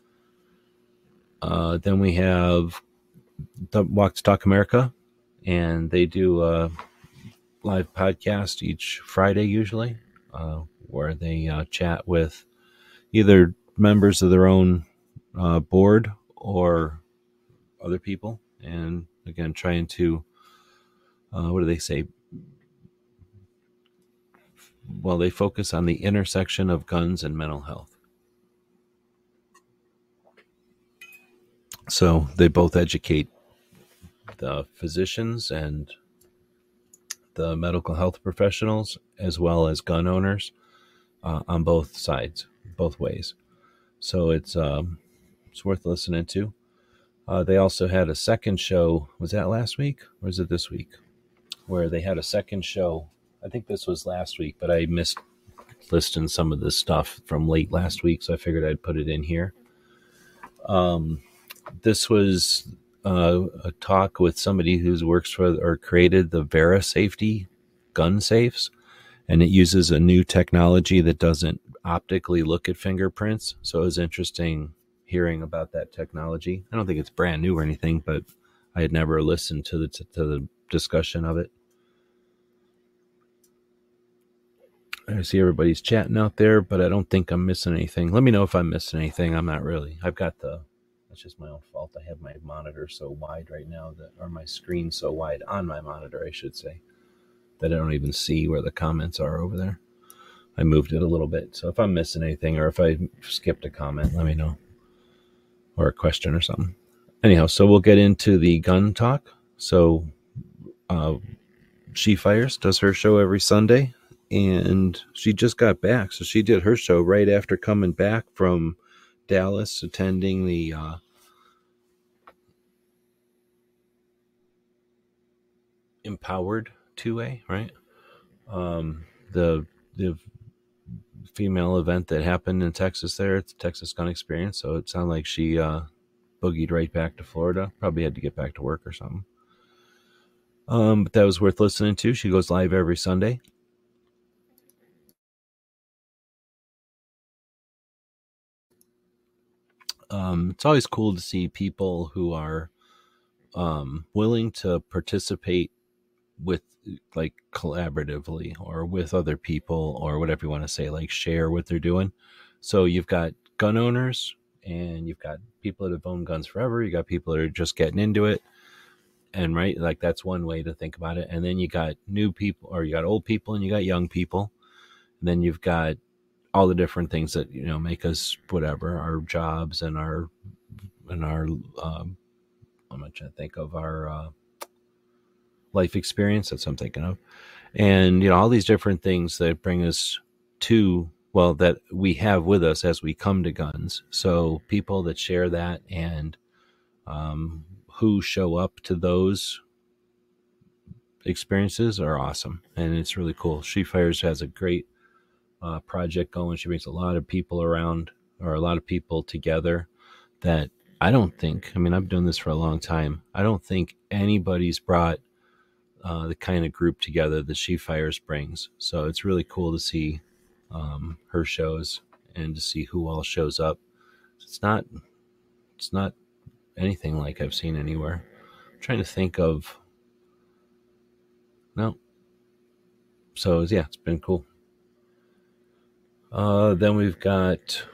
Then we have the Walk to Talk America, and they do a live podcast each Friday usually, where they chat with either members of their own board or other people, and again trying to what do they say? Well, they focus on the intersection of guns and mental health. So they both educate the physicians and the medical health professionals, as well as gun owners, on both sides, both ways. So it's worth listening to. They also had a second show. Was that last week or is it this week? Where they had a second show. I think this was last week, but I missed listing some of this stuff from late last week, so I figured I'd put it in here. This was a talk with somebody who works for or created the Vera Safety gun safes, and it uses a new technology that doesn't optically look at fingerprints. So it was interesting hearing about that technology. I don't think it's brand new or anything, but I had never listened to the discussion of it. I see everybody's chatting out there, but I don't think I'm missing anything. Let me know if I'm missing anything. I'm not really. That's just my own fault. I have my monitor so wide right now or my screen so wide on my monitor, I should say, that I don't even see where the comments are over there. I moved it a little bit. So if I'm missing anything or if I skipped a comment, let me know. Or a question or something. Anyhow, so we'll get into the gun talk. So She Fires does her show every Sunday, and she just got back. So she did her show right after coming back from Dallas, attending the Empowered 2A, right? The female event that happened in Texas there at the Texas Gun Experience. So it sounded like she boogied right back to Florida. Probably had to get back to work or something. But that was worth listening to. She goes live every Sunday. It's always cool to see people who are willing to participate with, like, collaboratively or with other people or whatever you want to say, like share what they're doing. So you've got gun owners and you've got people that have owned guns forever. You got people that are just getting into it. And right, like that's one way to think about it. And then you got new people, or you got old people and you got young people. And then you've got all the different things that, you know, make us whatever, our jobs and our I'm trying to think of our life experience. That's what I'm thinking of. And, you know, all these different things that bring us to, well, that we have with us as we come to guns. So people that share that and who show up to those experiences are awesome. And it's really cool. She Fires has a great project going. She brings a lot of people around, or a lot of people together that I don't think, I mean, I've done this for a long time. I don't think anybody's brought the kind of group together that She Fires brings. So it's really cool to see her shows and to see who all shows up. It's not anything like I've seen anywhere. I'm trying to think of, no. So yeah, it's been cool. Then we've got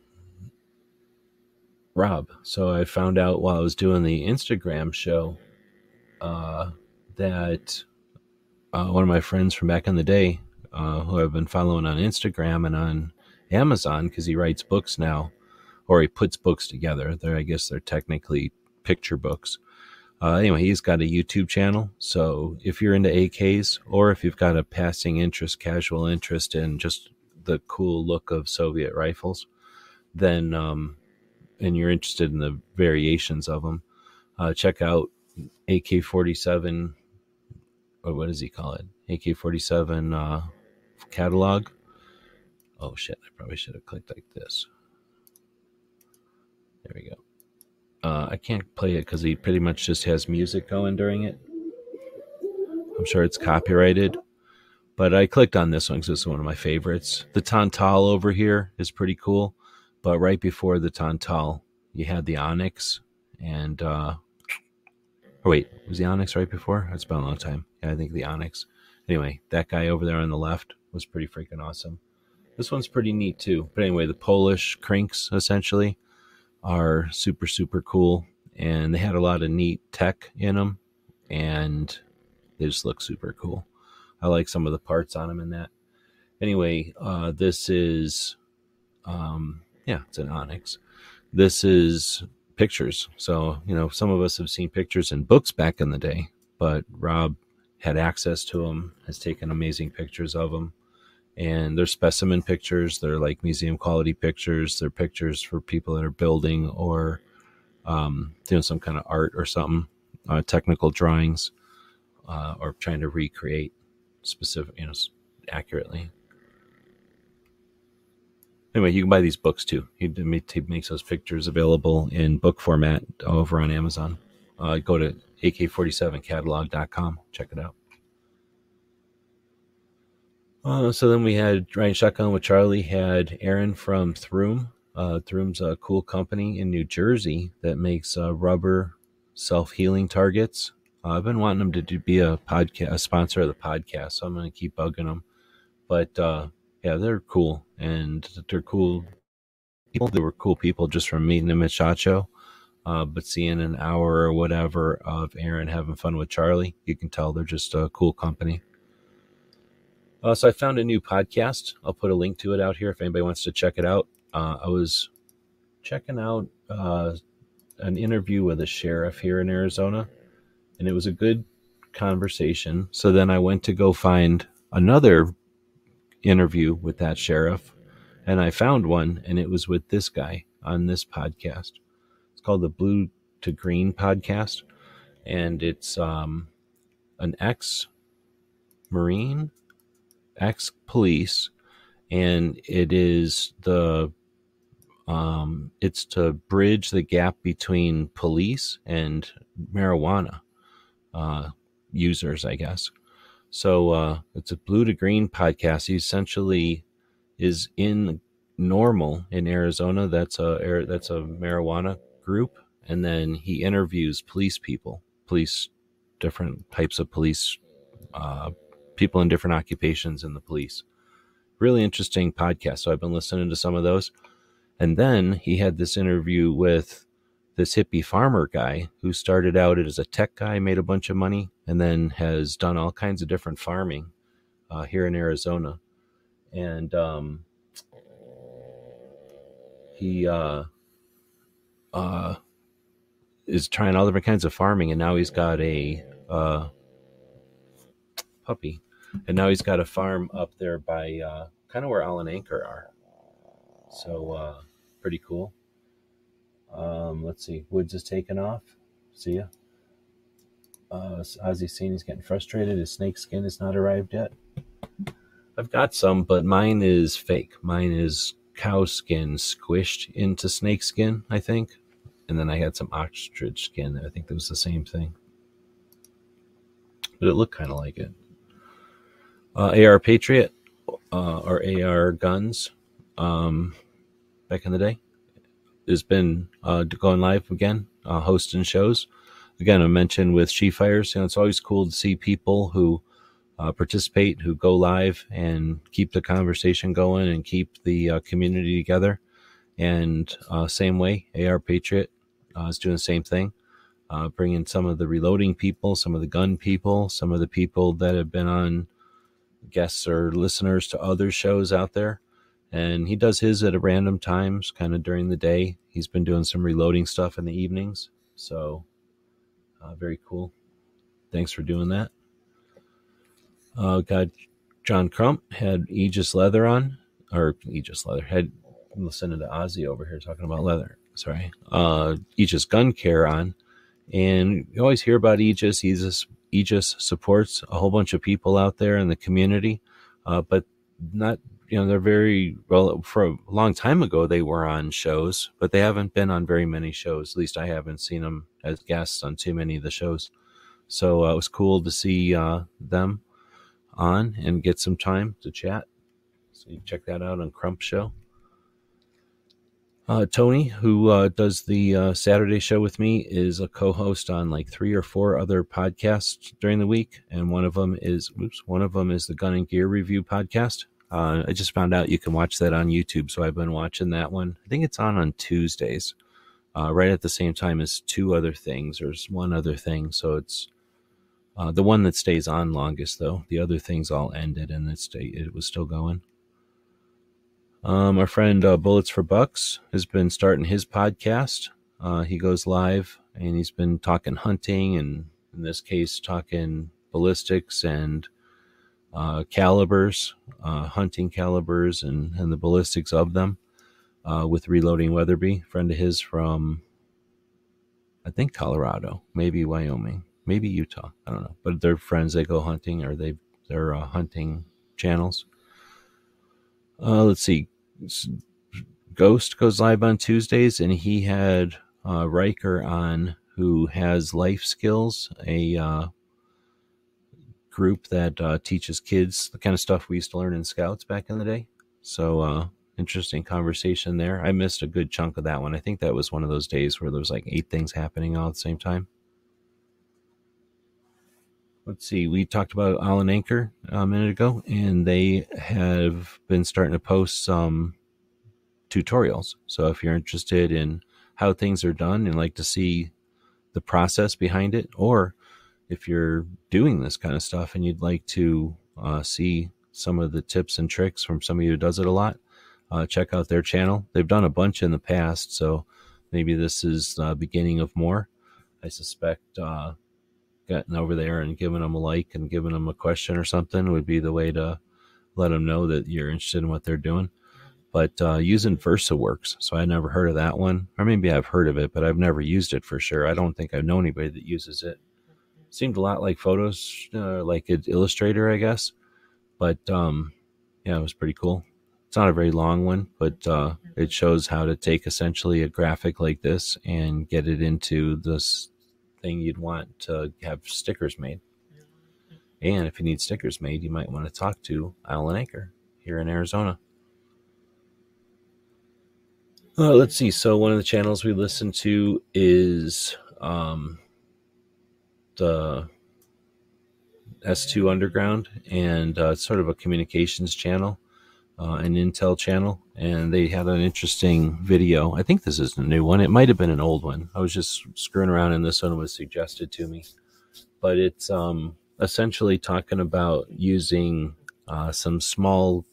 Rob. So I found out while I was doing the Instagram show that one of my friends from back in the day, who I've been following on Instagram and on Amazon, because he writes books now, or he puts books together. I guess they're technically picture books. Anyway, he's got a YouTube channel. So if you're into AKs, or if you've got a passing interest, casual interest in just the cool look of Soviet rifles, then and you're interested in the variations of them, check out AK-47, or what does he call it? AK-47 catalog. Oh shit, I probably should have clicked like this. There we go. I can't play it because he pretty much just has music going during it. I'm sure it's copyrighted. But I clicked on this one because it's one of my favorites. The Tantal over here is pretty cool. But right before the Tantal, you had the Onyx. And, wait, was the Onyx right before? It's been a long time. Yeah, I think the Onyx. Anyway, that guy over there on the left was pretty freaking awesome. This one's pretty neat too. But anyway, the Polish crinks, essentially, are super, super cool. And they had a lot of neat tech in them. And they just look super cool. I like some of the parts on them in that. Anyway, this is, it's an Onyx. This is pictures. So, you know, some of us have seen pictures in books back in the day, but Rob had access to them, has taken amazing pictures of them. And they're specimen pictures. They're like museum quality pictures. They're pictures for people that are building or doing some kind of art or something, technical drawings, or trying to recreate specific, accurately. Anyway, you can buy these books too. He makes those pictures available in book format over on Amazon. Go to AK47catalog.com. Check it out. So then we had Ryan Shotgun with Charlie, had Aaron from Throom. Throom's a cool company in New Jersey that makes rubber self-healing targets. I've been wanting them to be a sponsor of the podcast, so I'm going to keep bugging them. But yeah, they're cool, and they're cool people. They were cool people just from meeting them at SHOT Show. But seeing an hour or whatever of Aaron having fun with Charlie, you can tell they're just a cool company. So I found a new podcast. I'll put a link to it out here if anybody wants to check it out. I was checking out an interview with a sheriff here in Arizona, and it was a good conversation. So then I went to go find another interview with that sheriff, and I found one, and it was with this guy on this podcast. It's called the Blue to Green podcast, and it's an ex-Marine, ex-police, and it is it's to bridge the gap between police and marijuana users, I guess. So it's a Blue to Green podcast. He essentially is in Normal in Arizona. That's a marijuana group, and then he interviews different types of police, people in different occupations in the police. Really interesting podcast. So I've been listening to some of those. And then he had this interview with this hippie farmer guy who started out as a tech guy, made a bunch of money, and then has done all kinds of different farming here in Arizona. And he is trying all different kinds of farming, and now he's got a puppy. And now he's got a farm up there by kind of where Alan Anchor are. So pretty cool. Let's see. Woods is taking off. See ya. Ozzy's seen he's getting frustrated. His snake skin has not arrived yet. I've got some, but mine is fake. Mine is cow skin squished into snake skin, I think. And then I had some ostrich skin. I think that was the same thing. But it looked kind of like it. AR Patriot, or AR Guns, back in the day, has been going live again, hosting shows. Again, I mentioned with She Fires, it's always cool to see people who participate, who go live and keep the conversation going and keep the community together. And same way, AR Patriot is doing the same thing, bringing some of the reloading people, some of the gun people, some of the people that have been on guests or listeners to other shows out there. And he does his at random times, kind of during the day. He's been doing some reloading stuff in the evenings. So very cool. Thanks for doing that. Got John Crump, had Aegis Leather on, or Aegis Leather, I'm listening to Ozzy over here talking about leather. Sorry. Aegis Gun Care on. And you always hear about Aegis. Aegis supports a whole bunch of people out there in the community, but not, they're very, well, for a long time ago, they were on shows, but they haven't been on very many shows. At least I haven't seen them as guests on too many of the shows. So it was cool to see them on and get some time to chat. So you can check that out on Crump Show. Tony, who does the Saturday show with me, is a co-host on like 3 or 4 other podcasts during the week, and one of them is the Gun and Gear Review podcast. I just found out you can watch that on YouTube, so I've been watching that one. I think it's on Tuesdays, right at the same time as 2 other things. There's one other thing, so it's the one that stays on longest, though. The other things all ended, and it was still going. Our friend Bullets for Bucks has been starting his podcast. He goes live, and he's been talking hunting, and in this case, talking ballistics and calibers, hunting calibers, and the ballistics of them, with Reloading Weatherby, friend of his from, I think, Colorado, maybe Wyoming, maybe Utah, I don't know. But they're friends. They go hunting, or they're hunting channels. Let's see. Ghost goes live on Tuesdays, and he had Riker on, who has Life Skills, a group that teaches kids the kind of stuff we used to learn in Scouts back in the day. So interesting conversation there. I missed a good chunk of that one. I think that was one of those days where there was like 8 things happening all at the same time. let's see, we talked about Allen Anchor a minute ago, and they have been starting to post some tutorials. So if you're interested in how things are done and like to see the process behind it, or if you're doing this kind of stuff and you'd like to see some of the tips and tricks from somebody who does it a lot, check out their channel. They've done a bunch in the past, so maybe this is the beginning of more. I suspect getting over there and giving them a like and giving them a question or something would be the way to let them know that you're interested in what they're doing. But using VersaWorks, so I never heard of that one. Or maybe I've heard of it, but I've never used it for sure. I don't think I know anybody that uses it. Seemed a lot like Photos, like Illustrator, I guess. But yeah, it was pretty cool. It's not a very long one, but it shows how to take essentially a graphic like this and get it into this thing you'd want to have stickers made. And if you need stickers made, you might want to talk to Allen Anchor here in Arizona. Let's see. So one of the channels we listen to is the S2 Underground, and it's sort of a communications channel, an Intel channel, and they had an interesting video. I think this is a new one. It might have been an old one. I was just screwing around and this one was suggested to me. But it's essentially talking about using some small,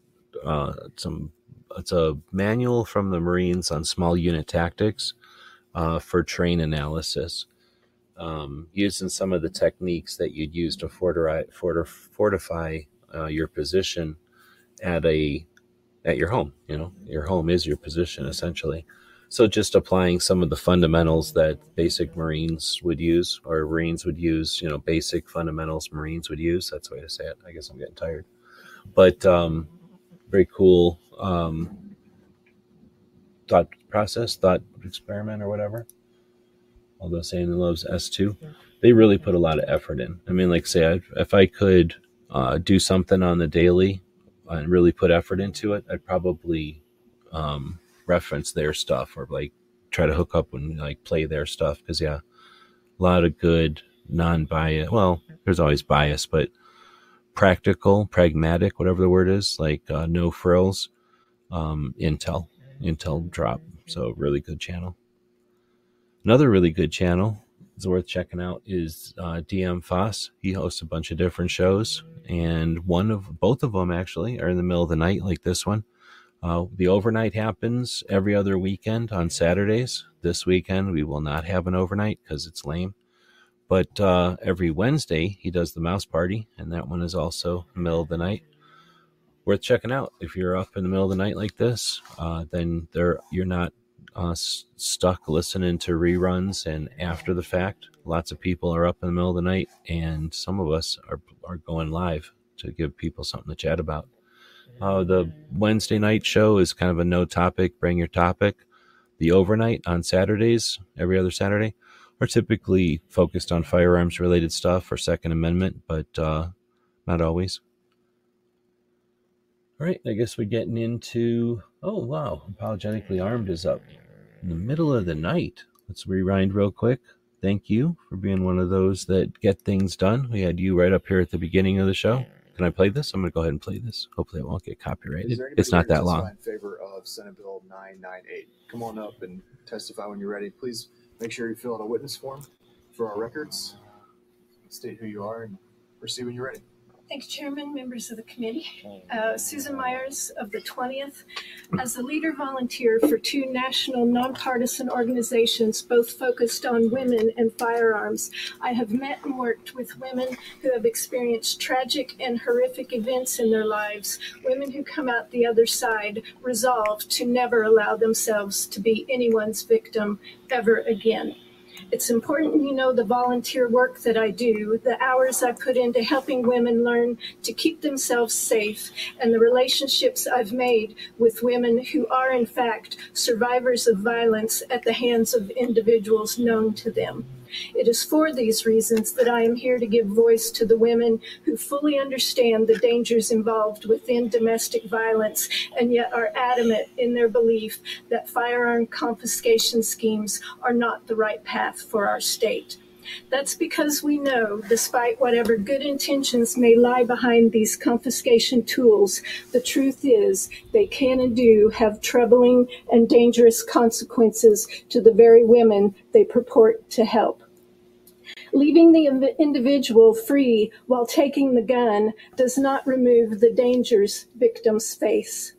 it's a manual from the Marines on small unit tactics for train analysis, using some of the techniques that you'd use to fortify your position at your home. You know, your home is your position essentially. So just applying some of the fundamentals that basic Marines would use, or Marines would use, basic fundamentals Marines would use. That's the way to say it. I guess I'm getting tired. But very cool thought experiment or whatever. Although Sandon loves S2. They really put a lot of effort in. I mean, like say, if I could do something on the daily and really put effort into it, I'd probably reference their stuff, or like try to hook up and like play their stuff. Because yeah, a lot of good non-bias. Well, there's always bias, but practical, pragmatic, whatever the word is, like no frills, Intel drop. So really good channel. Another really good channel is worth checking out is DM Foss. He hosts a bunch of different shows, and both of them actually are in the middle of the night, like this one. The overnight happens every other weekend on Saturdays. This weekend we will not have an overnight because it's lame. But every Wednesday he does the Mouse Party, and that one is also the middle of the night. Worth checking out. If you're up in the middle of the night like this, then you're not stuck listening to reruns and after the fact. Lots of people are up in the middle of the night, and some of us are going live to give people something to chat about. The Wednesday night show is kind of a no topic, bring your topic. The overnight on Saturdays, every other Saturday, are typically focused on firearms related stuff or Second Amendment, but not always. All right, I guess we're getting into, oh wow, Apologetically Armed is up in the middle of the night. Let's rewind real quick. Thank you for being one of those that get things done. We had you right up here at the beginning of the show. Can I play this? I'm going to go ahead and play this. Hopefully it won't get copyrighted. It's not that long. In favor of Senate Bill 998. Come on up and testify when you're ready. Please make sure you fill out a witness form for our records. State who you are and proceed when you're ready. Thanks, Chairman, members of the committee. Susan Myers of the 20th. As a leader volunteer for two national nonpartisan organizations, both focused on women and firearms, I have met and worked with women who have experienced tragic and horrific events in their lives, women who come out the other side resolved to never allow themselves to be anyone's victim ever again. It's important you know the volunteer work that I do, the hours I put into helping women learn to keep themselves safe, and the relationships I've made with women who are, in fact, survivors of violence at the hands of individuals known to them. It is for these reasons that I am here to give voice to the women who fully understand the dangers involved within domestic violence and yet are adamant in their belief that firearm confiscation schemes are not the right path for our state. That's because we know, despite whatever good intentions may lie behind these confiscation tools, the truth is they can and do have troubling and dangerous consequences to the very women they purport to help. Leaving the individual free while taking the gun does not remove the dangers victims face.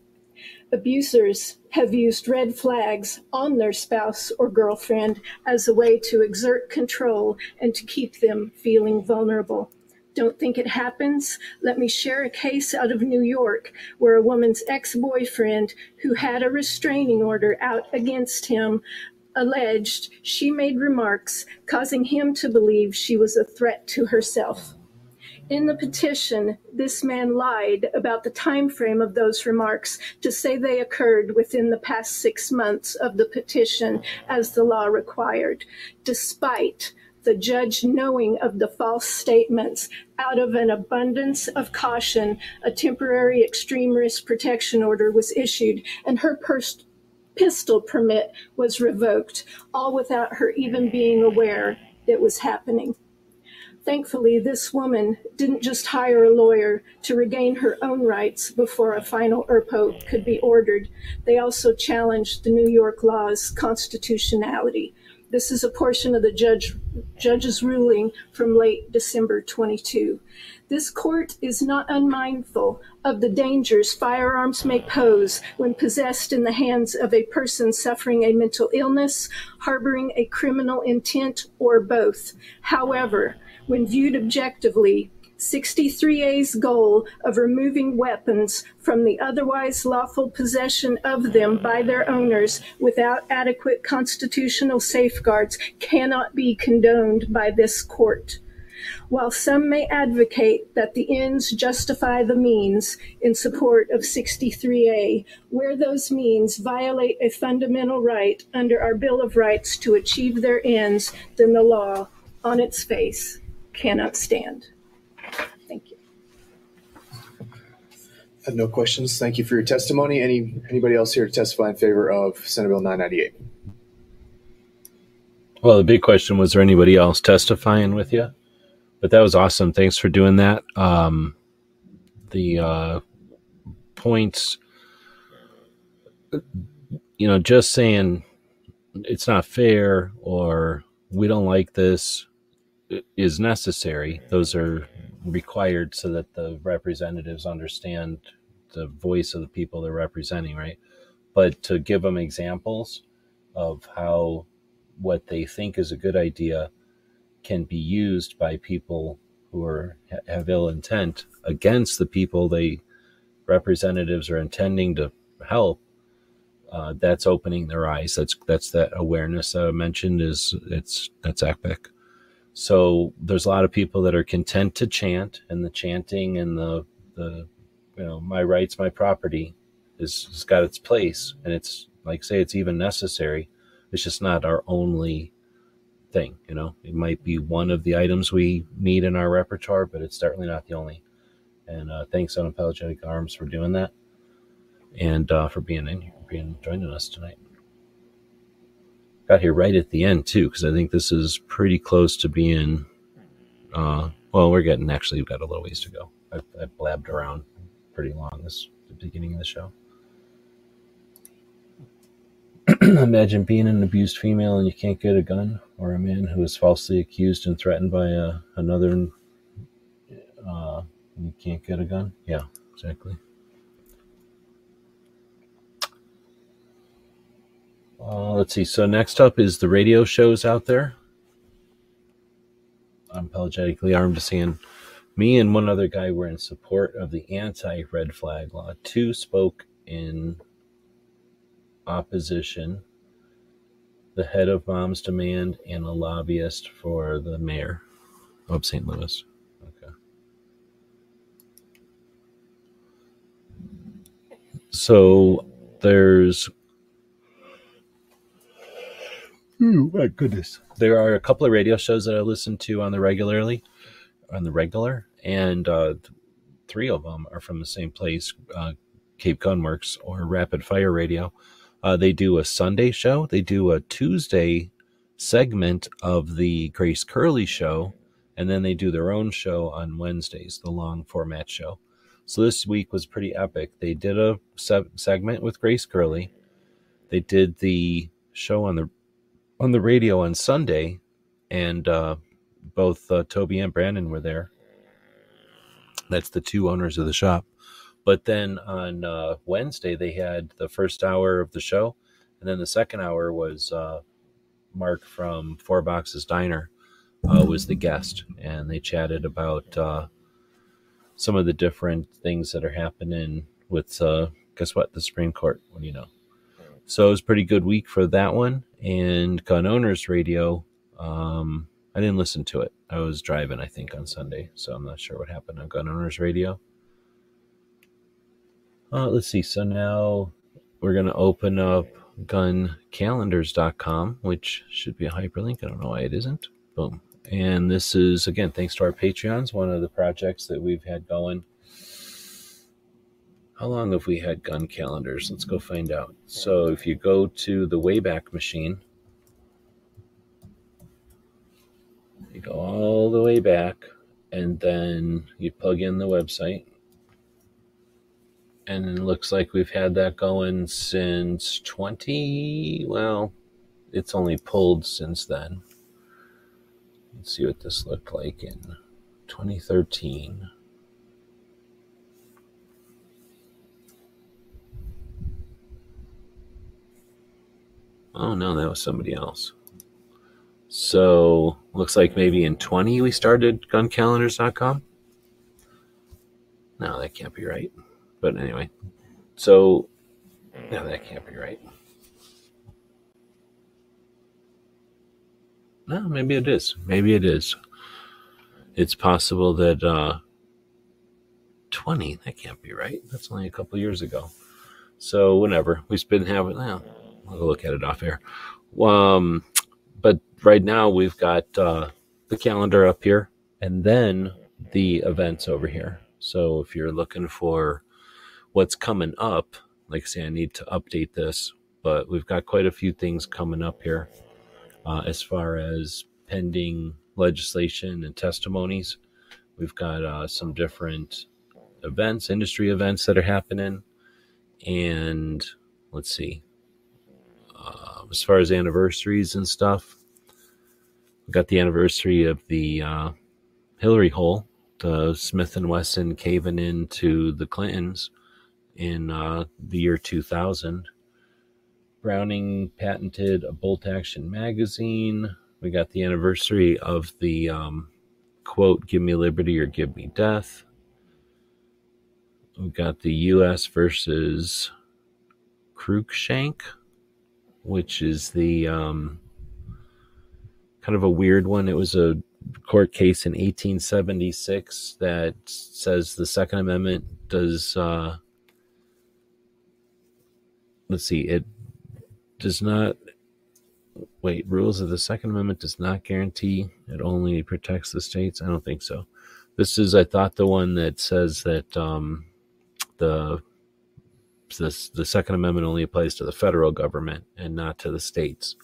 Abusers have used red flags on their spouse or girlfriend as a way to exert control and to keep them feeling vulnerable. Don't think it happens? Let me share a case out of New York where a woman's ex-boyfriend, who had a restraining order out against him, alleged she made remarks causing him to believe she was a threat to herself. In the petition, this man lied about the time frame of those remarks to say they occurred within the past 6 months of the petition as the law required, despite the judge knowing of the false statements. Out of an abundance of caution, a temporary extreme risk protection order was issued, and her pistol permit was revoked, all without her even being aware it was happening. Thankfully, this woman didn't just hire a lawyer to regain her own rights before a final ERPO could be ordered. They also challenged the New York law's constitutionality. This is a portion of the judge's ruling from late December 22. This court is not unmindful of the dangers firearms may pose when possessed in the hands of a person suffering a mental illness, harboring a criminal intent, or both. However, when viewed objectively, 63A's goal of removing weapons from the otherwise lawful possession of them by their owners without adequate constitutional safeguards cannot be condoned by this court. While some may advocate that the ends justify the means in support of 63A, where those means violate a fundamental right under our Bill of Rights to achieve their ends, then the law, on its face, cannot stand. Thank you. I have no questions. Thank you for your testimony. Anybody else here to testify in favor of Senate Bill 998? Well, the big question was there anybody else testifying with you? But that was awesome. Thanks for doing that. The points, just saying it's not fair or we don't like this is necessary. Those are required so that the representatives understand the voice of the people they're representing, right? But to give them examples of how what they think is a good idea can be used by people who have ill intent against the people representatives are intending to help. That's opening their eyes. That's that awareness I mentioned. That's epic. So there's a lot of people that are content to chant, and the chanting and the my rights, my property has got its place, and it's like say it's even necessary. It's just not our only thing. It might be one of the items we need in our repertoire, but it's certainly not the only. And thanks Unapologetic Arms for doing that, and for being in here, joining us tonight. Got here right at the end too, because I think this is pretty close to being. We've got a little ways to go. I've blabbed around pretty long this the beginning of the show. Imagine being an abused female and you can't get a gun, or a man who is falsely accused and threatened by another. You can't get a gun. Yeah, exactly. Let's see. So next up is the radio shows out there. I'm Unapologetically Armed saying me and one other guy were in support of the anti-red flag law. Two spoke in opposition, the head of Moms Demand and a lobbyist for the mayor of St. Louis. Okay. So there's my goodness. There are a couple of radio shows that I listen to on the regular, and three of them are from the same place, Cape Gunworks or Rapid Fire Radio. They do a Sunday show. They do a Tuesday segment of the Grace Curley show, and then they do their own show on Wednesdays, the long format show. So this week was pretty epic. They did a segment with Grace Curley. They did the show on the radio on Sunday, and both Toby and Brandon were there. That's the two owners of the shop. But then on Wednesday, they had the first hour of the show, and then the second hour was Mark from Four Boxes Diner was the guest, and they chatted about some of the different things that are happening with, guess what, the Supreme Court. What do you know? So it was a pretty good week for that one. And Gun Owners Radio, I didn't listen to it. I was driving, I think, on Sunday, so I'm not sure what happened on Gun Owners Radio. Let's see. So now we're going to open up guncalendars.com, which should be a hyperlink. I don't know why it isn't. Boom. And this is, again, thanks to our Patreons, one of the projects that we've had going. How long have we had gun calendars? Let's go find out. So if you go to the Wayback Machine, you go all the way back, and then you plug in the website. And it looks like we've had that going since well, it's only pulled since then. Let's see what this looked like in 2013. Oh no, that was somebody else. So, looks like maybe in 20 we started guncalendars.com. No, that can't be right. But anyway, so, no, that can't be right. No, maybe it is. Maybe it is. It's possible that 20, that can't be right. That's only a couple years ago. So, whenever. We've been having, well, I'll go look at it off air. But right now we've got the calendar up here and then the events over here. So if you're looking for what's coming up, like I say, I need to update this, but we've got quite a few things coming up here as far as pending legislation and testimonies. We've got some different events, industry events that are happening. And let's see. As far as anniversaries and stuff, we got the anniversary of the Hillary hole, the Smith & Wesson caving into the Clintons in the year 2000. Browning patented a bolt-action magazine. We got the anniversary of the quote, "Give me liberty or give me death." We got the U.S. versus Cruikshank, which is the kind of a weird one. It was a court case in 1876 that says the Second Amendment does, it does not, rules of the Second Amendment does not guarantee, it only protects the states. I don't think so. This is, I thought, the one that says that the Second Amendment only applies to the federal government and not to the states.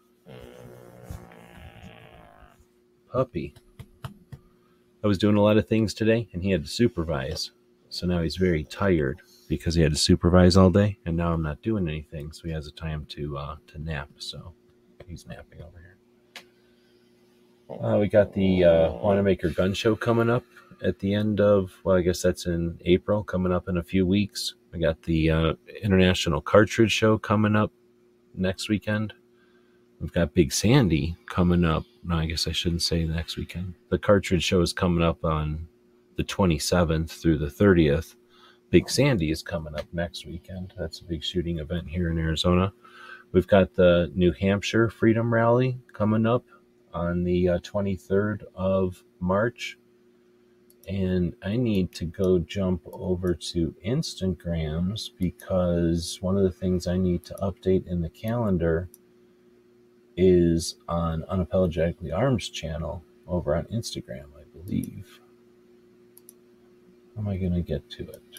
Puppy. I was doing a lot of things today, and he had to supervise. So now he's very tired because he had to supervise all day, and now I'm not doing anything, so he has a time to nap. So he's napping over here. We got the Wanamaker Gun Show coming up at the end of, I guess that's in April, coming up in a few weeks. We got the International Cartridge Show coming up next weekend. We've got Big Sandy coming up. No, I guess I shouldn't say next weekend. The Cartridge Show is coming up on the 27th through the 30th. Big Sandy is coming up next weekend. That's a big shooting event here in Arizona. We've got the New Hampshire Freedom Rally coming up on the 23rd of March. And I need to go jump over to Instagrams because one of the things I need to update in the calendar is on Unapologetically Arms channel over on Instagram, I believe. How am I going to get to it?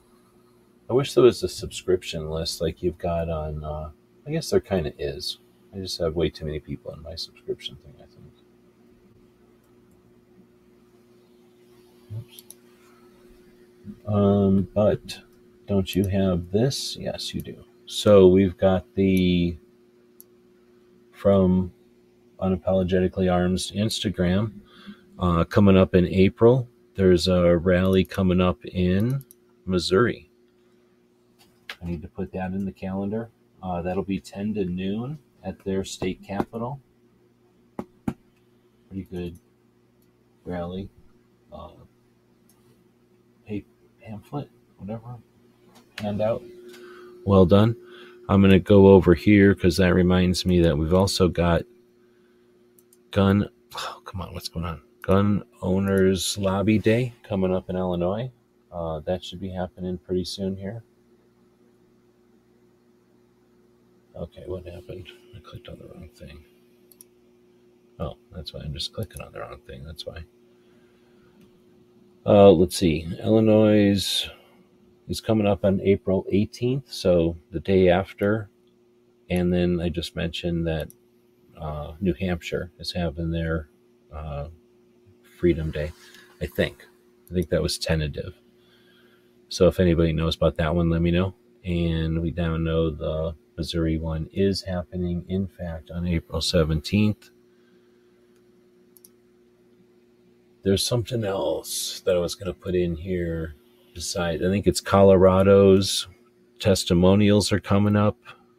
I wish there was a subscription list like you've got on, I guess there kind of is. I just have way too many people in my subscription thing, I think. Oops. But don't you have this? Yes, you do. So we've got the from Unapologetically Arms Instagram coming up in April. There's a rally coming up in Missouri. I need to put that in the calendar. That'll be 10 to noon at their state capitol. Pretty good rally. Pamphlet, whatever, handout. Well done. I'm going to go over here because that reminds me that we've also got Gun Owners Lobby Day coming up in Illinois. That should be happening pretty soon here. Okay, what happened? I clicked on the wrong thing. Oh, that's why I'm just clicking on the wrong thing. That's why. Let's see. Illinois is coming up on April 18th, so the day after. And then I just mentioned that New Hampshire is having their Freedom Day, I think. I think that was tentative. So if anybody knows about that one, let me know. And we now know the Missouri one is happening, in fact, on April 17th. There's something else that I was going to put in here. Besides, I think it's Colorado's testimonials are coming up.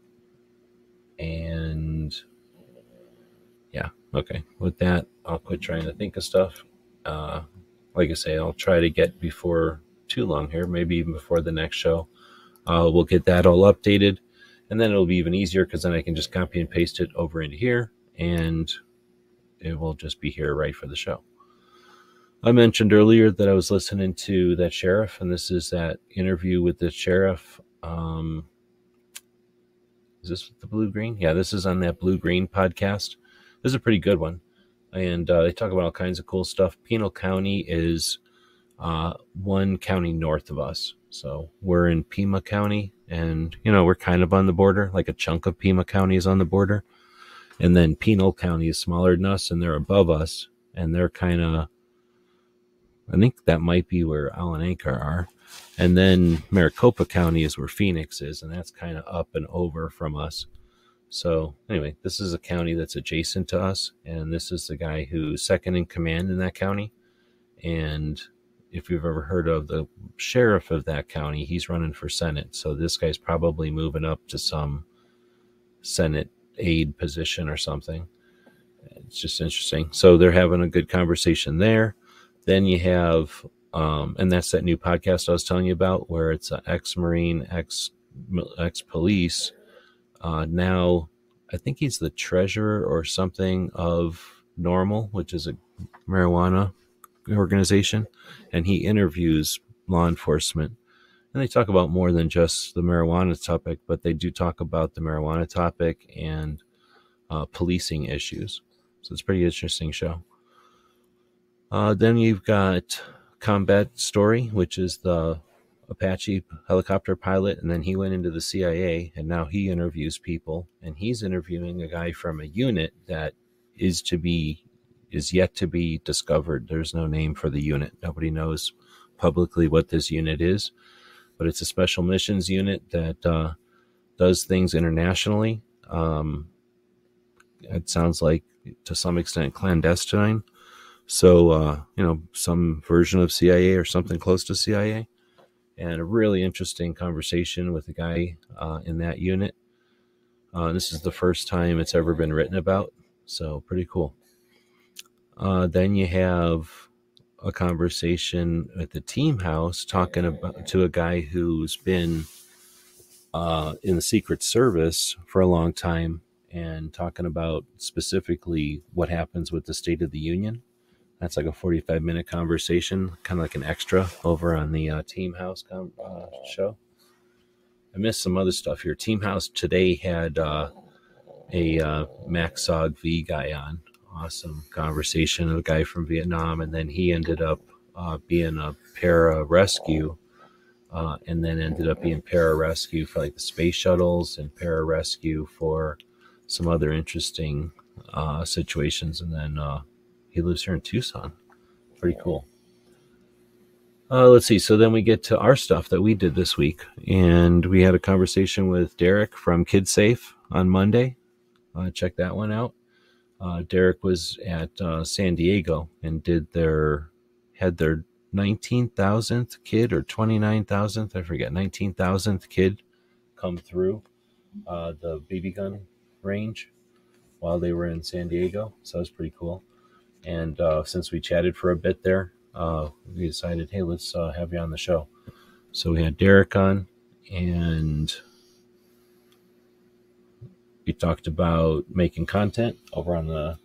And yeah, okay. With that, I'll quit trying to think of stuff. Like I say, I'll try to get before too long here, maybe even before the next show. We'll get that all updated. And then it'll be even easier because then I can just copy and paste it over into here. And it will just be here right for the show. I mentioned earlier that I was listening to that sheriff, and this is that interview with the sheriff. Is this the Blue Green? Yeah, this is on that Blue Green podcast. This is a pretty good one. And they talk about all kinds of cool stuff. Pinal County is one county north of us. So we're in Pima County, and, you know, we're kind of on the border. Like a chunk of Pima County is on the border. And then Pinal County is smaller than us, and they're above us. And they're kind of, I think that might be where Allen Anchor are. And then Maricopa County is where Phoenix is, and that's kind of up and over from us. So anyway, this is a county that's adjacent to us, and this is the guy who's second in command in that county. And if you've ever heard of the sheriff of that county, he's running for Senate. So this guy's probably moving up to some Senate aide position or something. It's just interesting. So they're having a good conversation there. Then you have, and that's that new podcast I was telling you about, where it's an ex-Marine, ex-police. Now, I think he's the treasurer or something of NORML, which is a marijuana organization, and he interviews law enforcement. And they talk about more than just the marijuana topic, but they do talk about the marijuana topic and policing issues. So it's a pretty interesting show. Then you've got Combat Story, which is the Apache helicopter pilot, and then he went into the CIA, and now he interviews people, and he's interviewing a guy from a unit that is yet to be discovered. There's no name for the unit. Nobody knows publicly what this unit is, but it's a special missions unit that does things internationally. It sounds like, to some extent, clandestine. So, some version of CIA or something close to CIA. And a really interesting conversation with a guy in that unit. This is the first time it's ever been written about. So, pretty cool. Then you have a conversation at the Team House talking to a guy who's been in the Secret Service for a long time, and talking about specifically what happens with the State of the Union. That's like a 45-minute conversation, kind of like an extra over on the Team House show. I missed some other stuff here. Team House today had a MacSog V guy on. Awesome conversation, a guy from Vietnam, and then he ended up being a para-rescue, and then ended up being para-rescue for like the space shuttles and para-rescue for some other interesting situations. And then he lives here in Tucson. Pretty cool. Let's see. So then we get to our stuff that we did this week. And we had a conversation with Derek from KidSafe on Monday. Check that one out. Derek was at San Diego and had their 19,000th kid or 29,000th, I forget, 19,000th kid come through the BB gun range while they were in San Diego. So that was pretty cool. And since we chatted for a bit there, we decided, hey, let's have you on the show. So we had Derek on, and we talked about making content over on the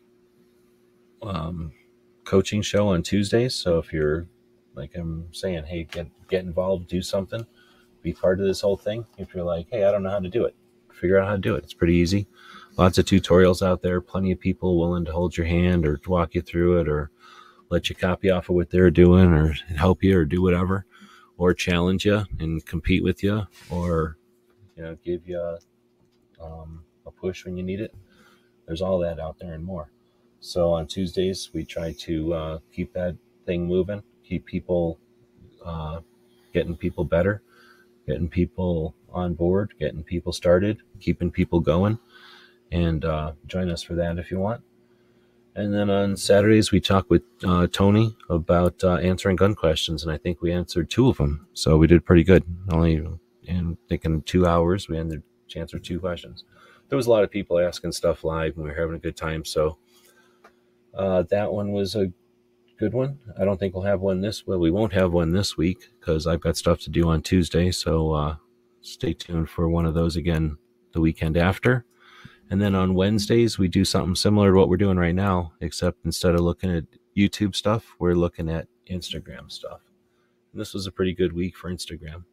coaching show on Tuesdays. So if you're, like I'm saying, hey, get involved, do something, be part of this whole thing. If you're like, hey, I don't know how to do it, figure out how to do it. It's pretty easy. Lots of tutorials out there, plenty of people willing to hold your hand or walk you through it or let you copy off of what they're doing or help you or do whatever, or challenge you and compete with you, or, you know, give you a push when you need it. There's all that out there and more. So on Tuesdays, we try to keep that thing moving, keep people, getting people better, getting people on board, getting people started, keeping people going, and join us for that if you want. And then on Saturdays, we talk with Tony about answering gun questions, and I think we answered 2 of them. So we did pretty good. Only in thinking 2 hours, we answered 2 questions. There was a lot of people asking stuff live, and we were having a good time. So that one was a good one. I don't think we'll have one we won't have one this week because I've got stuff to do on Tuesday. So stay tuned for one of those again the weekend after. And then on Wednesdays, we do something similar to what we're doing right now, except instead of looking at YouTube stuff, we're looking at Instagram stuff. And this was a pretty good week for Instagram.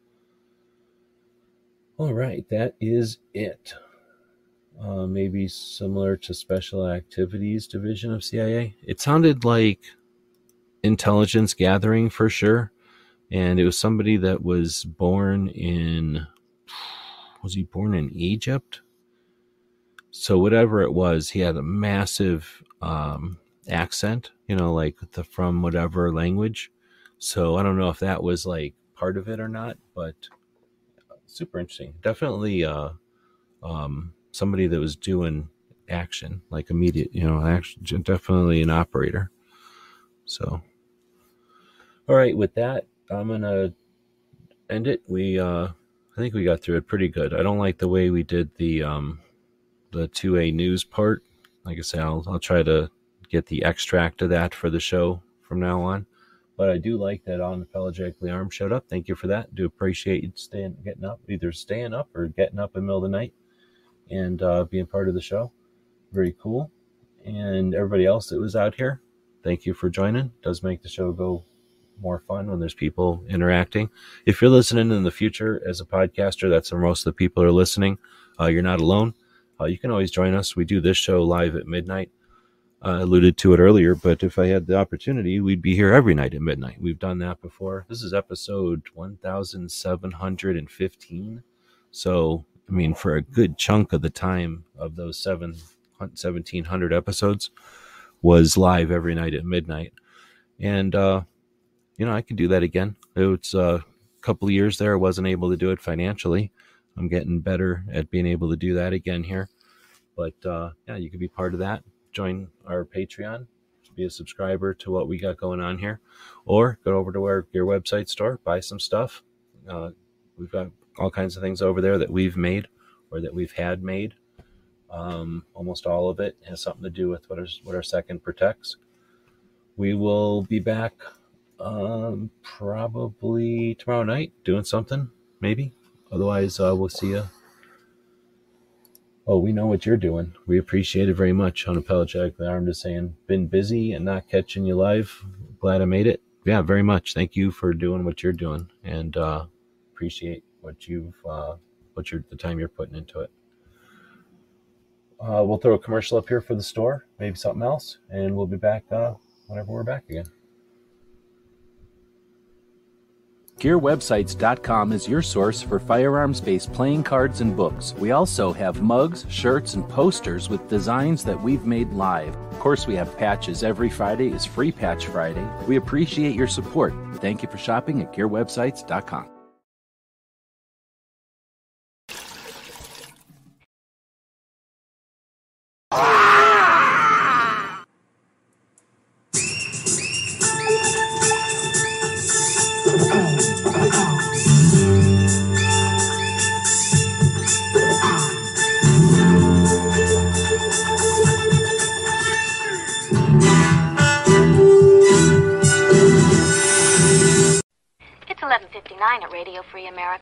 All right, that is it. Maybe similar to Special Activities Division of CIA. It sounded like intelligence gathering for sure. And it was somebody that was born in Egypt? So whatever it was, he had a massive accent, you know, like from whatever language. So I don't know if that was like part of it or not, but super interesting. Definitely somebody that was doing action, like immediate, you know, action, definitely an operator. So, all right, with that, I'm going to end it. I think we got through it pretty good. I don't like the way we did the 2A news part. Like I say, I'll try to get the extract of that for the show from now on. But I do like that Unapologetically Armed showed up. Thank you for that. Do appreciate you getting up, either staying up or getting up in the middle of the night and being part of the show. Very cool. And everybody else that was out here, thank you for joining. It does make the show go more fun when there's people interacting. If you're listening in the future as a podcaster, that's where most of the people are listening. You're not alone. You can always join us. We do this show live at midnight. I alluded to it earlier, but if I had the opportunity, we'd be here every night at midnight. We've done that before. This is episode 1715. So, I mean, for a good chunk of the time of those 1,700 episodes was live every night at midnight. And, you know, I could do that again. It's a couple of years there. I wasn't able to do it financially. I'm getting better at being able to do that again here. But, yeah, you could be part of that. Join our Patreon, be a subscriber to what we got going on here, or go over to our Gear website store, buy some stuff. We've got all kinds of things over there that we've made or that we've had made. Almost all of it has something to do with what our second protects. We will be back probably tomorrow night doing something, maybe. Otherwise, we'll see you. Oh, we know what you're doing. We appreciate it very much. Unapologetically Armed is saying, been busy and not catching you live. Glad I made it. Yeah, very much. Thank you for doing what you're doing, and appreciate the time you're putting into it. We'll throw a commercial up here for the store, maybe something else, and we'll be back whenever we're back again. GearWebsites.com is your source for firearms-based playing cards and books. We also have mugs, shirts, and posters with designs that we've made live. Of course, we have patches. Every Friday is Free Patch Friday. We appreciate your support. Thank you for shopping at GearWebsites.com. It's 11:59 at Radio Free America.